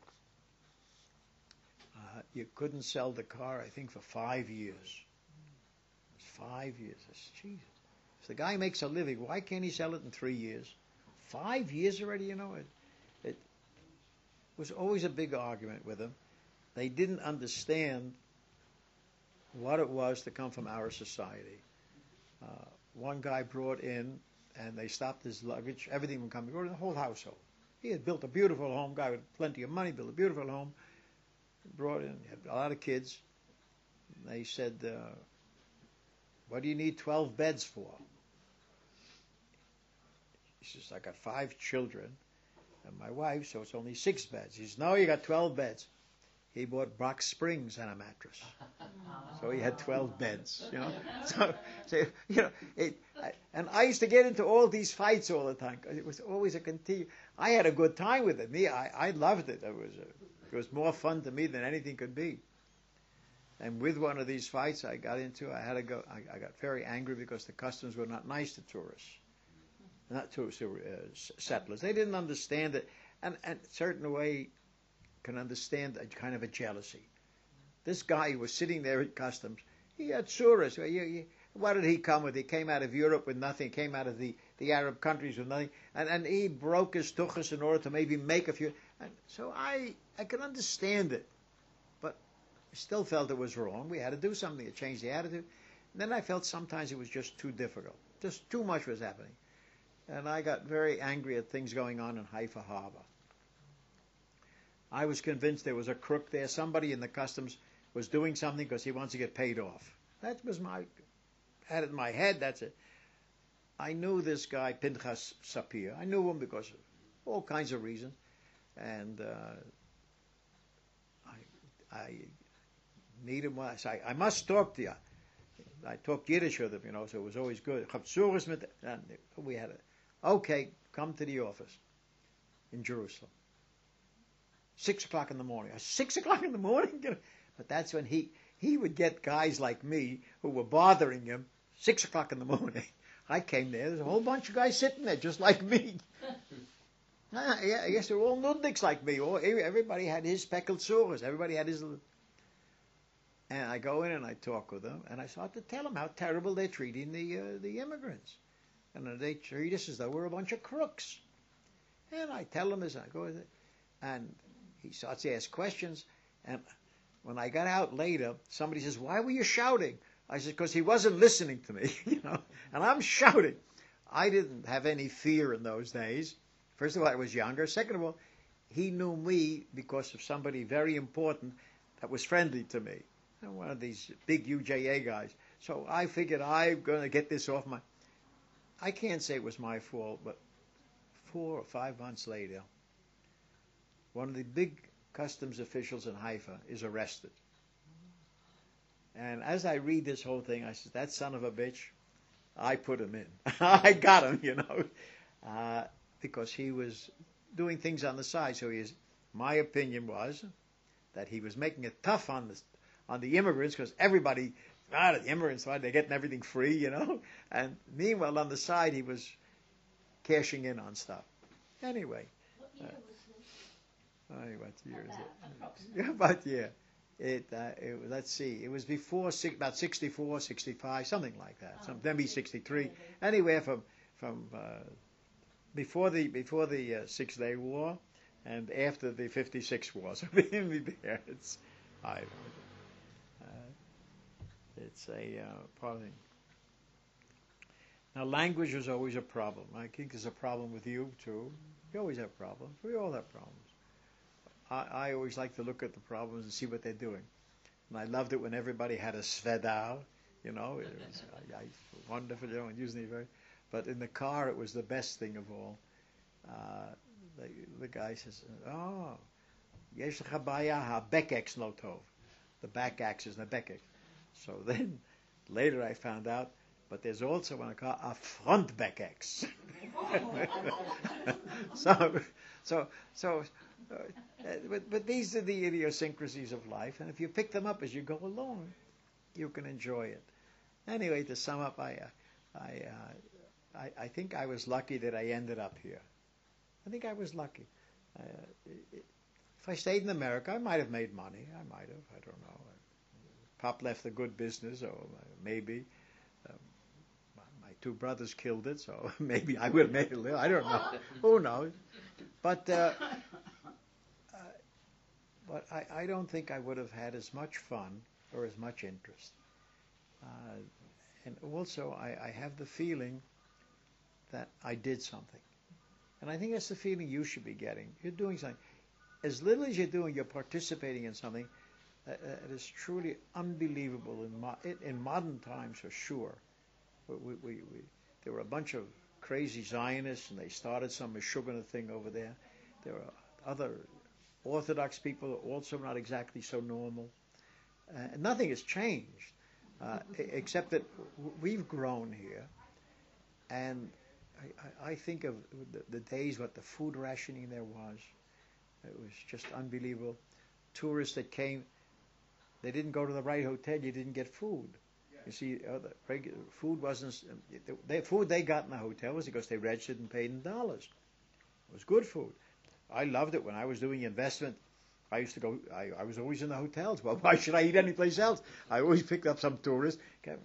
You couldn't sell the car, I think, for 5 years. It's 5 years. Jesus. If the guy makes a living, why can't he sell it in 3 years? 5 years already, you know. was always a big argument with them. They didn't understand what it was to come from our society. One guy brought in, and they stopped his luggage, everything would come. He brought in the whole household. He had built a beautiful home, guy with plenty of money, built a beautiful home, brought in, had a lot of kids. They said, what do you need 12 beds for? He says, I got 5 children and my wife, so it's only 6 beds. He says, no, you got 12 beds. He bought Box Springs and a mattress. So he had 12 beds, you know. So you know, and I used to get into all these fights all the time, because it was always a continue. I had a good time with it. I loved it. It was more fun to me than anything could be. And with one of these fights I got into, I had to go. I got very angry because the customs were not nice to tourists, not to settlers. They didn't understand it, and a certain way can understand a kind of a jealousy. This guy who was sitting there at customs, he had tourists. What did he come with? He came out of Europe with nothing. He came out of the Arab countries with nothing, and he broke his tuchus in order to maybe make a few. And so I can understand it, but I still felt it was wrong. We had to do something to change the attitude. And then I felt sometimes it was just too difficult. Just too much was happening. And I got very angry at things going on in Haifa Harbor. I was convinced there was a crook there. Somebody in the customs was doing something because he wants to get paid off. That was had it in my head, that's it. I knew this guy, Pinchas Sapir. I knew him because of all kinds of reasons. And I need him. I said, I must talk to you. I talked Yiddish with him, you know, so it was always good. And we had it. Okay, come to the office in Jerusalem. 6 o'clock in the morning. 6 o'clock in the morning? But that's when he would get guys like me who were bothering him 6 o'clock in the morning. I came there. There's a whole bunch of guys sitting there just like me. Yeah, I guess they're all nudniks like me. Everybody had his speckled sores. Everybody had his... And I go in and I talk with them, and I start to tell them how terrible they're treating the immigrants. And they treat us as though we're a bunch of crooks. And I tell them as I go with it. And he starts to ask questions, and when I got out later, somebody says, why were you shouting? I said, because he wasn't listening to me, you know, and I'm shouting. I didn't have any fear in those days. First of all, I was younger. Second of all, he knew me because of somebody very important that was friendly to me. And one of these big UJA guys. So I figured I'm going to get this off my... I can't say it was my fault, but 4 or 5 months later, one of the big customs officials in Haifa is arrested. And as I read this whole thing, I said, that son of a bitch, I put him in. I got him, you know, because he was doing things on the side. So my opinion was that he was making it tough on the immigrants, because everybody, the immigrants, they're getting everything free, you know. And meanwhile, on the side, he was cashing in on stuff. Anyway. What year was this? What year is it? But yeah, let's see. It was before about 64, 65, something like that. Maybe 63. Anywhere from before the 6-Day War and after the 56 war. So there, it's a problem. Now, language is always a problem. I think there's a problem with you too. You always have problems. We all have problems. I always like to look at the problems and see what they're doing. And I loved it when everybody had a svedar, you know. It was wonderful, you know, and usually but in the car, it was the best thing of all. The guy says, oh, yesh lecha baya ha-bekex lo tov. The back axis and the bekex. So then, later I found out, but there's also in a car a front bekex. But these are the idiosyncrasies of life, and if you pick them up as you go along, you can enjoy it. Anyway, to sum up, I think I was lucky that I ended up here. I think I was lucky. If I stayed in America, I might have made money. I don't know. Pop left a good business, or maybe. My 2 brothers killed it, so maybe I would have made a little. I don't know. Who knows? But But I don't think I would have had as much fun or as much interest. And also, I have the feeling that I did something. And I think that's the feeling you should be getting. You're doing something. As little as you're doing, you're participating in something that is truly unbelievable in modern times, for sure. There were a bunch of crazy Zionists, and they started some Meshuggah thing over there. There were other Orthodox people, also not exactly so normal. Nothing has changed, except that we've grown here. And I think of the days, what the food rationing there was. It was just unbelievable. Tourists that came, they didn't go to the right hotel, you didn't get food. You see, the regular food wasn't, the food they got in the hotel was because they registered and paid in dollars. It was good food. I loved it when I was doing investment. I used to go, I was always in the hotels. Well, why should I eat anyplace else? I always picked up some tourists.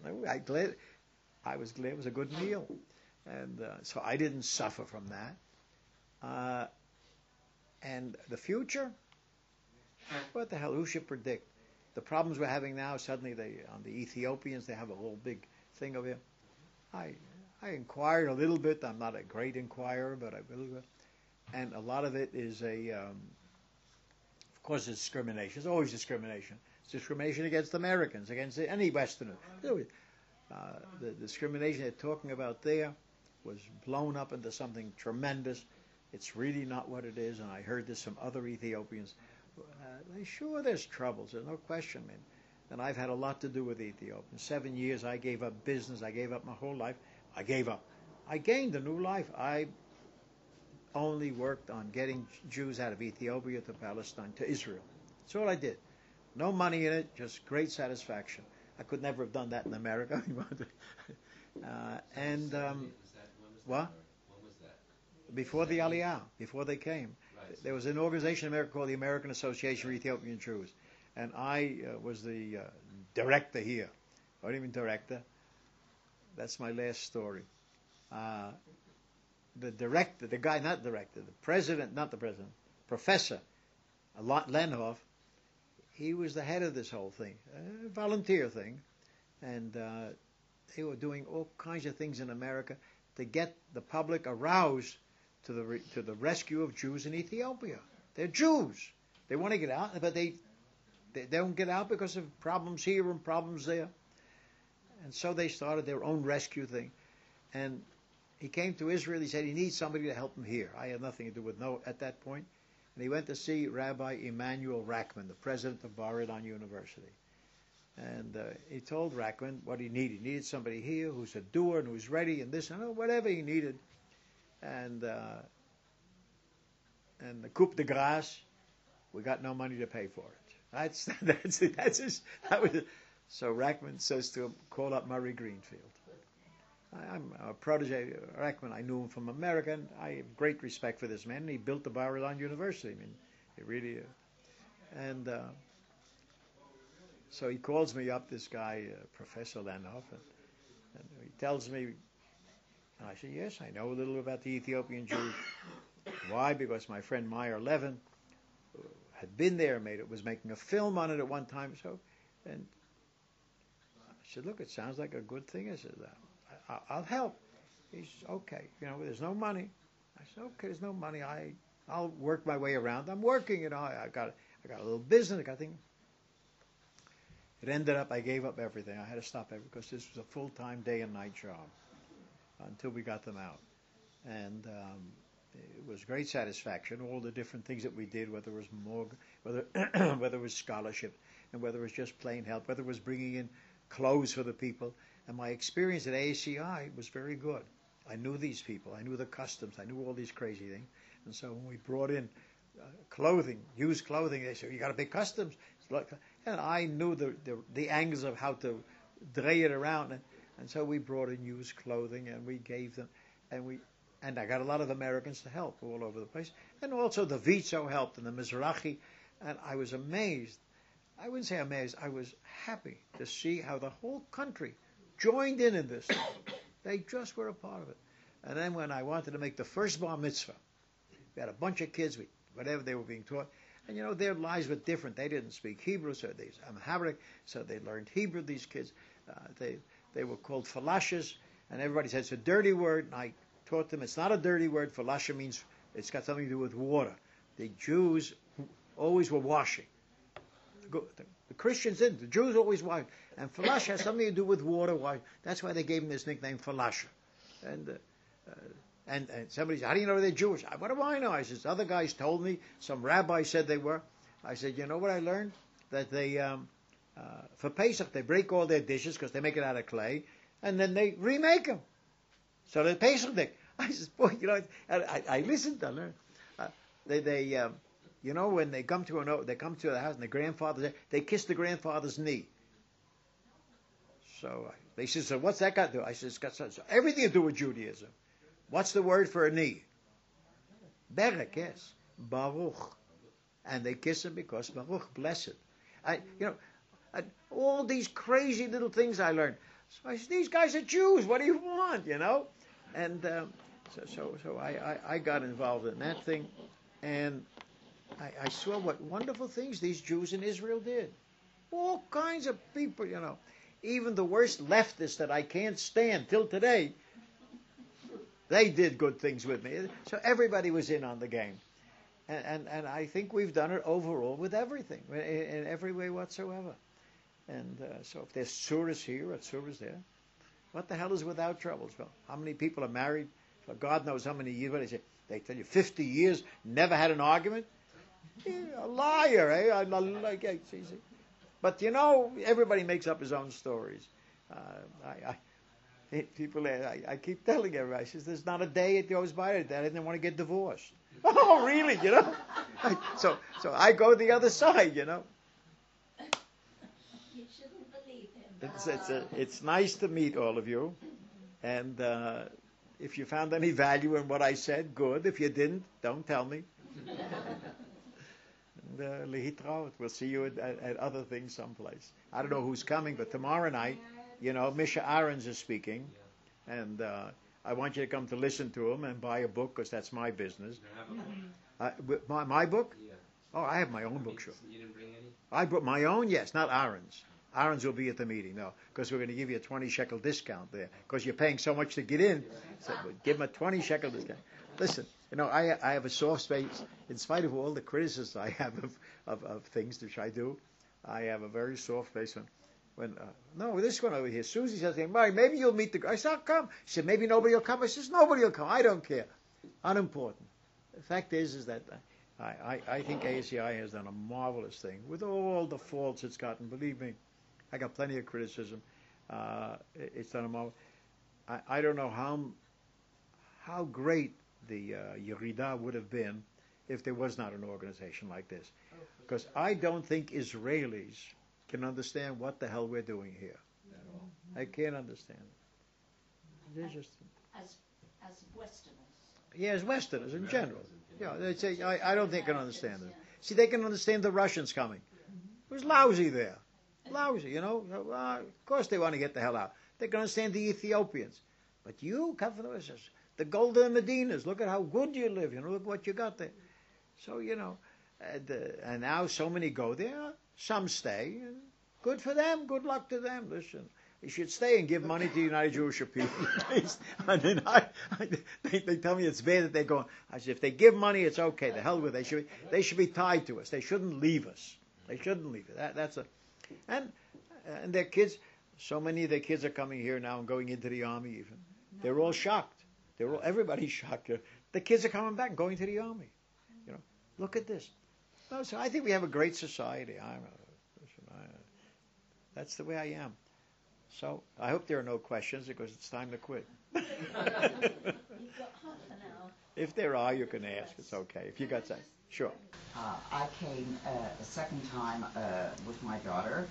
I was glad it was a good meal. And so I didn't suffer from that. And the future? What the hell? Who should predict? The problems we're having now, suddenly on the Ethiopians, they have a whole big thing over here. I inquired a little bit. I'm not a great inquirer, but I really will. And a lot of it is of course, it's discrimination. It's always discrimination. It's discrimination against Americans, against any Westerner. The discrimination they're talking about there was blown up into something tremendous. It's really not what it is, and I heard this from other Ethiopians. Sure, there's troubles. There's no question, man. And I've had a lot to do with Ethiopia. 7 years, I gave up business. I gave up my whole life. I gave up. I gained a new life. I only worked on getting Jews out of Ethiopia to Palestine, to Israel. That's all I did. No money in it, just great satisfaction. I could never have done that in America. What? Before the Aliyah, before they came. There was an organization in America called the American Association for Ethiopian Jews. And I was the director here. Or even director. That's my last story. The director, the guy, not director, the president, not the president, Professor Lenhoff, he was the head of this whole thing, a volunteer thing. And they were doing all kinds of things in America to get the public aroused to the rescue of Jews in Ethiopia. They're Jews. They want to get out, but they don't get out because of problems here and problems there. And so they started their own rescue thing. And he came to Israel. He said he needs somebody to help him here. I had nothing to do with at that point. And he went to see Rabbi Emanuel Rachman, the president of Bar-Ilan University. And he told Rachman what he needed. He needed somebody here who's a doer and who's ready and this and whatever he needed. And the coup de grace, we got no money to pay for it. That was it. So Rachman says to him, call up Murray Greenfield. I'm a protege of Rachman. I knew him from America, and I have great respect for this man. And he built the Bar-Ilan University. I mean, it really. And so he calls me up, this guy, Professor Lenhoff, and he tells me. And I said, yes, I know a little about the Ethiopian Jews. Why? Because my friend Meyer Levin had been there, was making a film on it at one time. So, and I said, look, it sounds like a good thing. I said, I'll help. He said, okay. There's no money. I said, okay, there's no money. I'll work my way around. I'm working. I got a little business. I got things. It ended up, I gave up everything. I had to stop it because this was a full-time day and night job until we got them out. And it was great satisfaction, all the different things that we did, whether it was whether it was scholarship, and whether it was just plain help, whether it was bringing in clothes for the people. And my experience at AACI was very good. I knew these people. I knew the customs. I knew all these crazy things. And so when we brought in clothing, used clothing, they said, you got to pay customs. And I knew the angles of how to drag it around. And so we brought in used clothing, and we gave them, and I got a lot of Americans to help all over the place. And also the Vitzo helped, and the Mizrahi. And I was amazed. I wouldn't say amazed. I was happy to see how the whole country joined in this. They just were a part of it. And then when I wanted to make the first bar mitzvah, we had a bunch of kids, whatever they were being taught, And their lives were different. They didn't speak Hebrew, so they Amharic, so they learned Hebrew. These kids, they were called falashas, and everybody said it's a dirty word. And I taught them it's not a dirty word. Falasha means it's got something to do with water. The Jews always were washing. The Christians didn't. The Jews always washed. And falasha has something to do with water. Why? That's why they gave him this nickname, falasha. And somebody said, how do you know they're Jewish? What do I know? I said, other guys told me. Some rabbi said they were. I said, you know what I learned? That they, for Pesach, they break all their dishes because they make it out of clay, and then they remake them. So they're Pesach dish. I said, boy, I listened. I learned. When they come to the house and the grandfather, they kiss the grandfather's knee. So they said, so what's that got to do? I said, it's got everything to do with Judaism. What's the word for a knee? Berek, yes. Baruch. And they kiss him because Baruch, blessed. All these crazy little things I learned. So I said, these guys are Jews. What do you want, And so I got involved in that thing. And I saw what wonderful things these Jews in Israel did. All kinds of people, Even the worst leftists that I can't stand till today, they did good things with me. So everybody was in on the game. And I think we've done it overall with everything, in every way whatsoever. And so if there's tsuras here or tsuras there, what the hell is without troubles? Well, how many people are married for God knows how many years? They tell you 50 years, never had an argument? A liar, eh? But everybody makes up his own stories. I keep telling everybody, I says, there's not a day it goes by that I didn't want to get divorced. Oh, really? So I go the other side, You shouldn't believe him. It's nice to meet all of you, and if you found any value in what I said, good. If you didn't, don't tell me. And we'll see you at other things someplace. I don't know who's coming, but tomorrow night, Misha Ahrens is speaking, and I want you to come to listen to him and buy a book because that's my business. My book? Yeah. Oh, I have my own book, sure. You didn't bring any? I brought my own, yes, not Ahrens. Ahrens will be at the meeting, no, because we're going to give you a 20 shekel discount there because you're paying so much to get in. So give him a 20 shekel discount. Listen, I have a soft space, in spite of all the criticisms I have of things which I do. I have a very soft place no, this one over here. Susie says, Mary, maybe you'll meet the guy. I said, I'll come. She said, maybe nobody will come. I says, nobody will come. I don't care. Unimportant. The fact is that I think ASCI has done a marvelous thing with all the faults it's gotten. Believe me, I got plenty of criticism. It's done a marvelous. I don't know how great the Yerida would have been if there was not an organization like this. Because I don't think Israelis can understand what the hell we're doing here. I can't understand it. They're just... As Westerners. Yeah, as Westerners in general. Yeah, they say, I don't think they can understand it. See, they can understand the Russians coming. It was lousy there. Lousy, of course they want to get the hell out. They can understand the Ethiopians. But you come from the Golden Medinas. Look at how good you live. Look what you got there. So, and now so many go there. Some stay. And good for them. Good luck to them. Listen, you should stay and give money to the United Jewish People. I mean, they tell me it's bad that they're going. I said, if they give money, it's okay. The hell with it. They should be tied to us. They shouldn't leave us. They shouldn't leave it. And their kids. So many of their kids are coming here now and going into the army. Even they're all shocked. Everybody's shocked. The kids are coming back and going to the army. Look at this. No, so I think we have a great society. That's the way I am. So I hope there are no questions because it's time to quit. You've got half an hour. If there are, you can ask. It's okay. If you got that, sure. I came a second time with my daughter,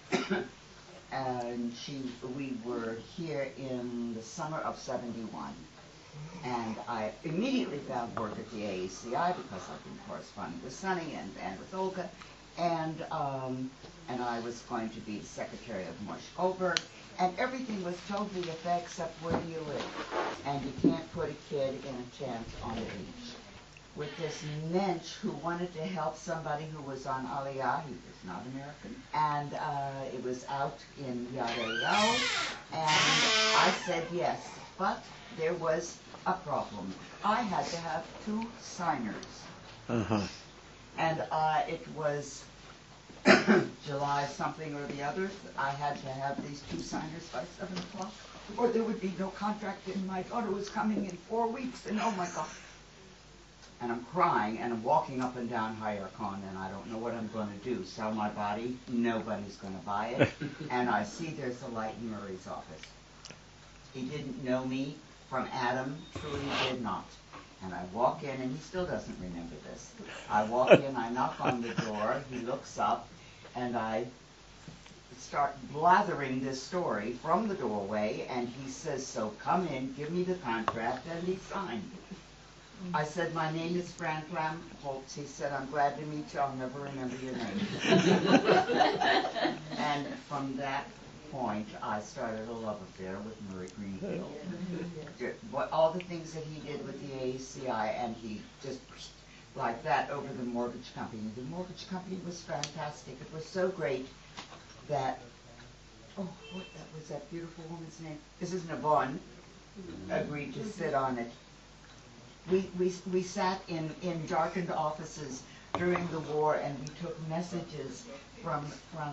and we were here in the summer of '71. And I immediately found work at the AACI because I've been corresponding with Sonny and with Olga, and I was going to be the secretary of Moshe Goldberg, and everything was totally a fact except where do you live, and you can't put a kid in a tent on the beach. with this mensch who wanted to help somebody who was on Aliyah. He was not American. And it was out in Yad Eyal. And I said yes. But there was a problem. I had to have 2 signers. Uh-huh. And it was July something or the other. I had to have these 2 signers by 7 o'clock, or there would be no contract, and my daughter was coming in 4 weeks, and oh my God. And I'm crying, and I'm walking up and down Hayarkon, and I don't know what I'm going to do. Sell my body? Nobody's going to buy it. And I see there's a light in Murray's office. He didn't know me from Adam, truly did not. And I walk in, and he still doesn't remember this. I walk in, I knock on the door, he looks up, and I start blathering this story from the doorway, and he says, so come in, give me the contract, and he signed. I said, my name is Fran Clam Holtz. He said, I'm glad to meet you, I'll never remember your name. And from that point, I started a love affair with Murray Greenfield. All the things that he did with the ACI, and he just, like that, over the mortgage company. The mortgage company was fantastic. It was so great that, what was that beautiful woman's name? Mrs. Navon agreed to sit on it. We sat in darkened offices during the war, and we took messages from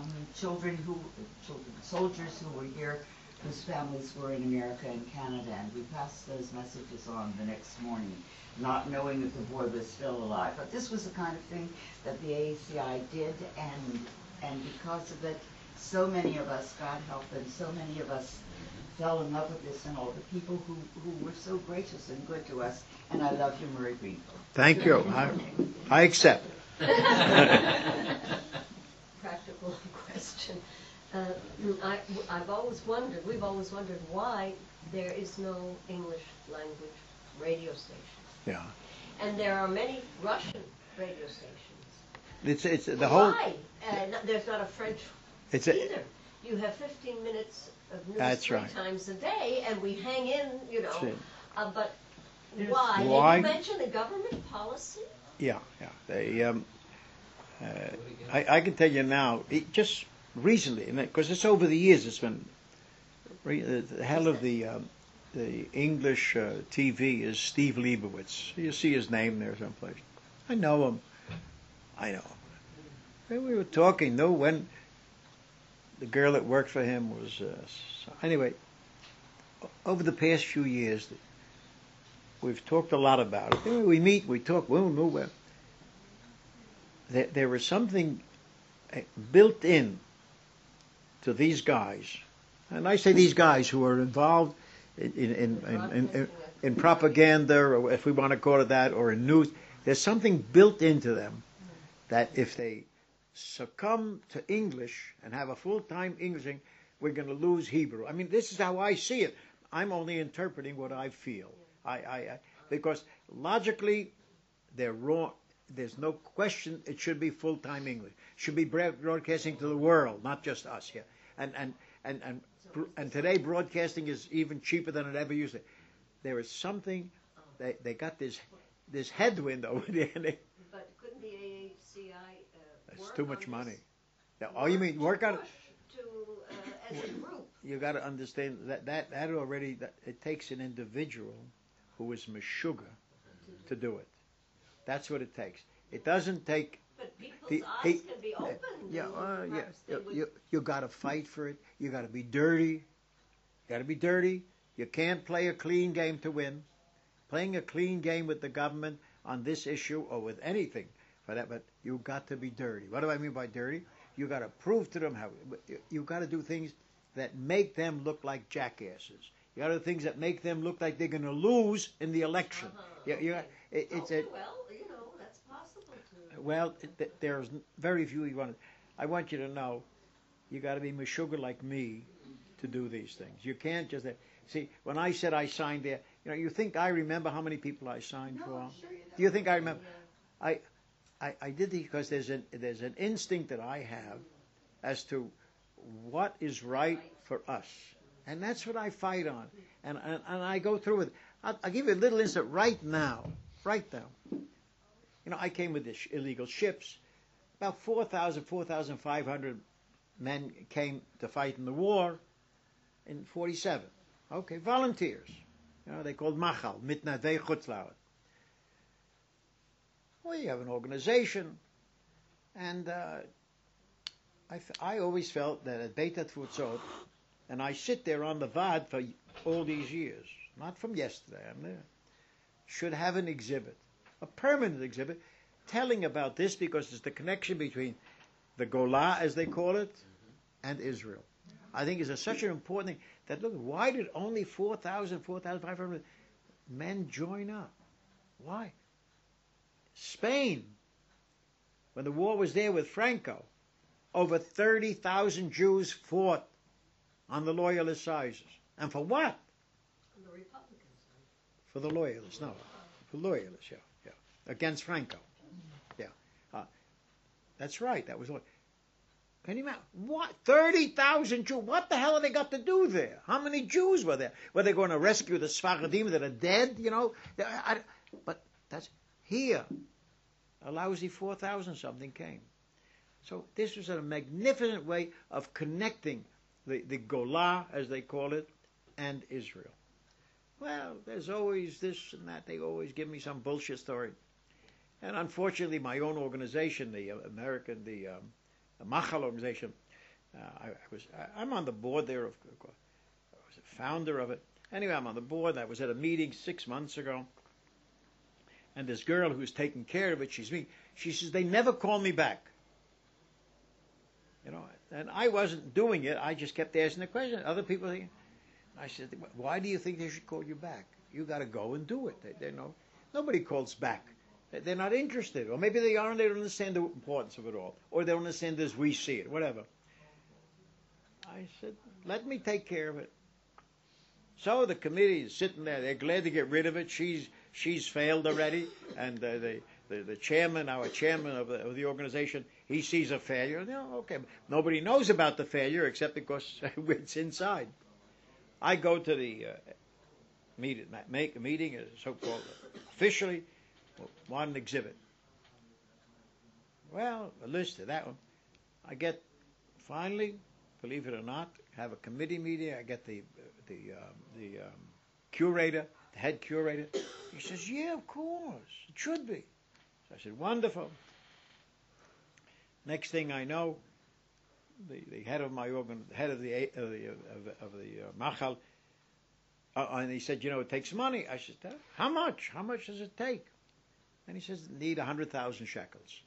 soldiers who were here, whose families were in America and Canada, and we passed those messages on the next morning, not knowing that the boy was still alive. But this was the kind of thing that the AACI did, and because of it, so many of us, God help them, so many of us fell in love with this, and all the people who were so gracious and good to us. And I love you, Murray Greenfield. Thank you. I accept. Practical question. I've always wondered, we've always wondered why there is no English language radio station. Yeah. And there are many Russian radio stations. It's the why? whole. There's not a French either. You have 15 minutes of news That's 3 right. times a day, and we hang in, but Why? Why? You mentioned the government policy? Yeah. They, I can tell you now, just recently, because it's over the years, it's been the hell of the English TV is Steve Leibowitz. You see his name there someplace. I know him. And we were talking, when the girl that worked for him was... anyway, over the past few years, we've talked a lot about it. We meet, we talk, we don't know where. There was something built in to these guys, and I say these guys who are involved in propaganda, or if we want to call it that, or in news. There's something built into them that if they succumb to English and have a full-time English, we're going to lose Hebrew. I mean, this is how I see it. I'm only interpreting what I feel. Because logically, they're wrong. There's no question it should be full-time English. It should be broadcasting to the world, not just us here. And today, broadcasting is even cheaper than it ever used to. There is something, they got this headwind over there. But couldn't the AACI That's too much money. You mean work on it? As a group. You got to understand that already, it takes an individual who is meshuggah to do it. That's what it takes. It doesn't take... But people's eyes can be open. You got to fight for it. You got to be dirty. You can't play a clean game to win. Playing a clean game with the government on this issue or with anything for that, but you got to be dirty. What do I mean by dirty? You got to prove to them how. You got to do things that make them look like jackasses. You got to do things that make them look like they're going to lose in the election. That's possible too. Well, there's very few you want to. I want you to know, you got to be meshuggah like me to do these things. You can't just see. When I said I signed there, you think I remember how many people I signed for? I'm sure you don't. Do you think I remember? I did it because there's an instinct that I have as to what is right for us, and that's what I fight on, and I go through it. I'll give you a little insight right now. I came with the illegal ships. About 4,000, 4,500 men came to fight in the war in 47. Okay, volunteers. They called Machal, Mitnadei Chutzlaut. Well, you have an organization, and I always felt that at Beit HaTfutzot, and I sit there on the VAD for all these years, not from yesterday, I'm there, should have an exhibit, a permanent exhibit, telling about this, because it's the connection between the Golah, as they call it, and Israel. I think it's such an important thing that, look, why did only 4,000, 4,500 men join up? Why? Spain, when the war was there with Franco, over 30,000 Jews fought on the loyalist sides. And for what? On the Republican side. For the loyalists, no. For loyalists, yeah. Against Franco. Yeah. That's right, that was... Can you imagine? What? 30,000 Jews. What the hell have they got to do there? How many Jews were there? Were they going to rescue the Sfaradim that are dead, But that's... Here, a lousy 4,000 something came. So this was a magnificent way of connecting the Golah, as they call it, and Israel. Well, there's always this and that. They always give me some bullshit story. And unfortunately, my own organization, the Machal organization, I'm on the board there. I was a founder of it. Anyway, I'm on the board. I was at a meeting 6 months ago. And this girl who's taking care of it, she says, they never call me back. And I wasn't doing it. I just kept asking the question. Other people, I said, why do you think they should call you back? You got to go and do it. Nobody calls back. They're not interested. Or maybe they are and they don't understand the importance of it all. Or they don't understand as we see it, whatever. I said, let me take care of it. So the committee is sitting there. They're glad to get rid of it. She's failed already, and the chairman, our chairman of the organization, he sees a failure. Okay, nobody knows about the failure except because it's inside. I go to the meeting, make a meeting, so-called officially, want an exhibit. Well, a list of that one. I get finally, believe it or not, have a committee meeting. I get the curator, the head curator. He says, yeah, of course, it should be. So I said, wonderful. Next thing I know, the head of my organ, head of the Machal, and he said, it takes money. I said, how much? How much does it take? And he says, need 100,000 shekels.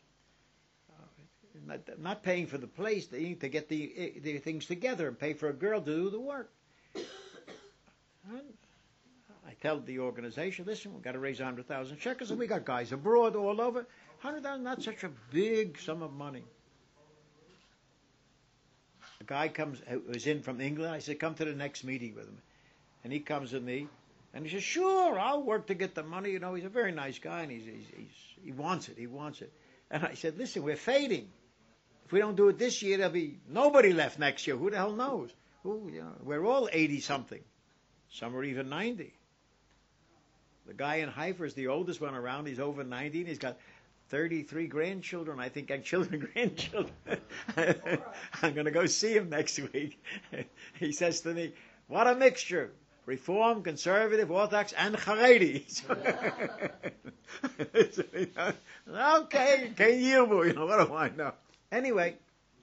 Not paying for the place, they need to get the things together and pay for a girl to do the work. I tell the organization, listen, we've got to raise 100,000 shekels, and we got guys abroad all over. 100,000, not such a big sum of money. A guy was in from England. I said, come to the next meeting with him. And he comes to me, and he says, sure, I'll work to get the money. He's a very nice guy, and he wants it. He wants it. And I said, listen, we're fading. If we don't do it this year, there'll be nobody left next year. Who the hell knows? We're all 80-something. Some are even 90. The guy in Haifa is the oldest one around. He's over 90, and he's got 33 grandchildren, I think, and grandchildren. I'm going to go see him next week. He says to me, what a mixture. Reform, conservative, Orthodox, and Haredi. Okay, can you, what do I know? Anyway,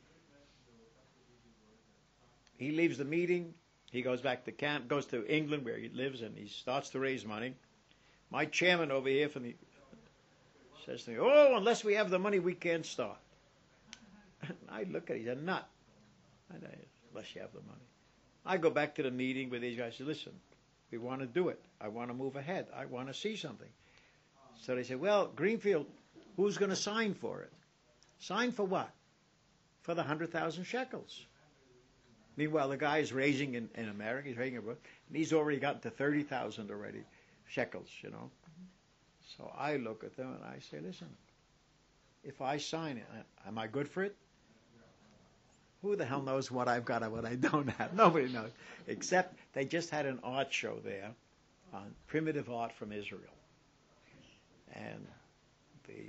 he leaves the meeting. He goes back to camp, goes to England where he lives, and he starts to raise money. My chairman over here says to me, unless we have the money, we can't start. I look at him, he's a nut. Unless you have the money. I go back to the meeting with these guys and say, listen, we want to do it. I want to move ahead. I want to see something. So they say, well, Greenfield, who's going to sign for it? Sign for what? For the 100,000 shekels. Meanwhile, the guy is raising in America, he's raising abroad, and he's already gotten to 30,000 already, shekels, So I look at them and I say, listen, if I sign it, am I good for it? Who the hell knows what I've got and what I don't have? Nobody knows. Except they just had an art show there on primitive art from Israel. And the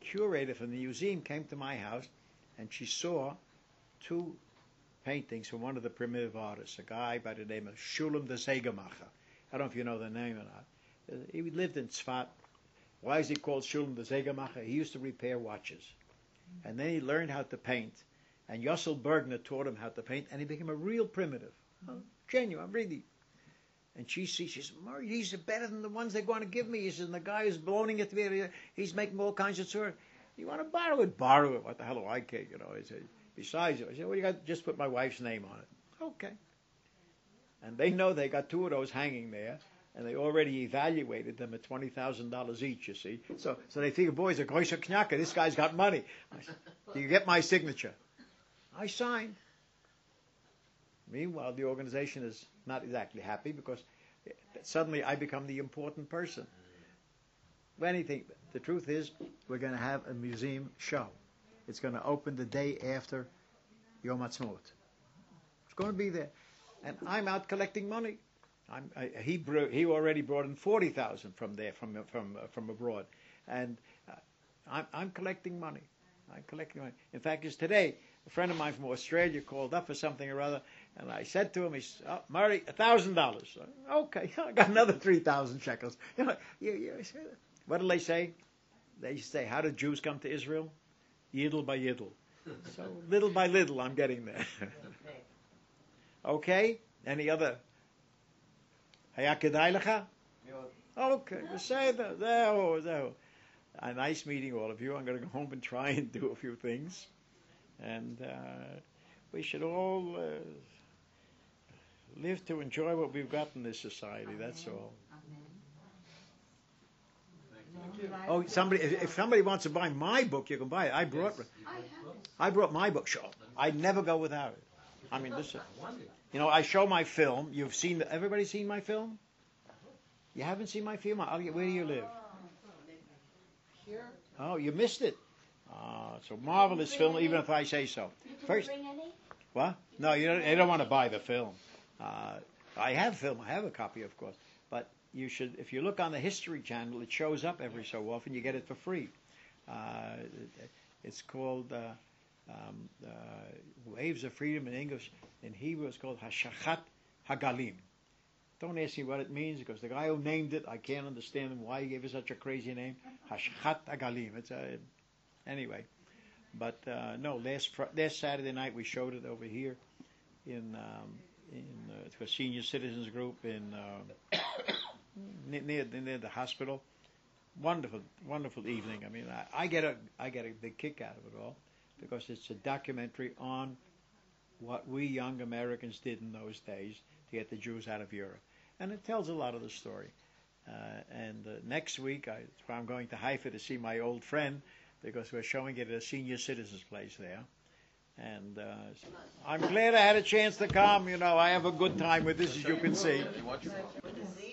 curator from the museum came to my house, and she saw 2 paintings from one of the primitive artists, a guy by the name of Shulam the Zegemacher. I don't know if you know the name or not. He lived in Tzfat. Why is he called Shulam the Zegemacher? He used to repair watches. And then he learned how to paint. And Yossel Bergner taught him how to paint, and he became a real primitive. Genuine, really. And she says, Murray, these are better than the ones they're going to give me. He says, and the guy who's loaning it to me, he's making all kinds of sort. You want to borrow it? Borrow it. What the hell do I care? You know, I said, besides, I said, well, you got just put my wife's name on it. Okay. And they know they got 2 of those hanging there, and they already evaluated them at $20,000 each, you see. So they figure, boys, a Goysha Knyaka, this guy's got money. I said, do you get my signature? I signed. Meanwhile, the organization is not exactly happy because suddenly I become the important person. Anything. The truth is, we're going to have a museum show. It's going to open the day after Yom Ha'atzmaut. It's going to be there, and I'm out collecting money. He already brought in 40,000 from there, from abroad, and I'm collecting money. I'm collecting money. In fact, just today, a friend of mine from Australia called up for something or other, and I said to him, he said, oh, Murray, $1,000. Okay, I got another 3,000 shekels. You know, what do they say? They say, how did Jews come to Israel? Yidel by yidel. So little by little, I'm getting there. Okay? Any other? Haya kedai lecha? Okay, say that. There. A nice meeting all of you. I'm going to go home and try and do a few things. And we should all live to enjoy what we've got in this society. That's all. Oh, if somebody wants to buy my book, you can buy it. I brought my book. Sure, I'd never go without it. I mean, listen. You know, I show my film. You've seen. Everybody seen my film? You haven't seen my film? Where do you live? Here? Oh, you missed it. It's a marvelous film, even if I say so. First, Bring any? what? No, you don't want to buy the film. I have film. I have a copy, of course. But you should, if you look on the History Channel, it shows up every so often. You get it for free. It's called Waves of Freedom in English. In Hebrew, it's called Hashachat Hagalim. Don't ask me what it means, because the guy who named it, I can't understand why he gave it such a crazy name. Hashachat Hagalim. It's anyway. But no, last Saturday night we showed it over here in a senior citizens group near the hospital. Wonderful evening. I mean, I get a big kick out of it all, because it's a documentary on what we young Americans did in those days to get the Jews out of Europe, and it tells a lot of the story. And next week I'm going to Haifa to see my old friend, because we're showing it at a senior citizens place there. And I'm glad I had a chance to come. You know, I have a good time with this, as you can see.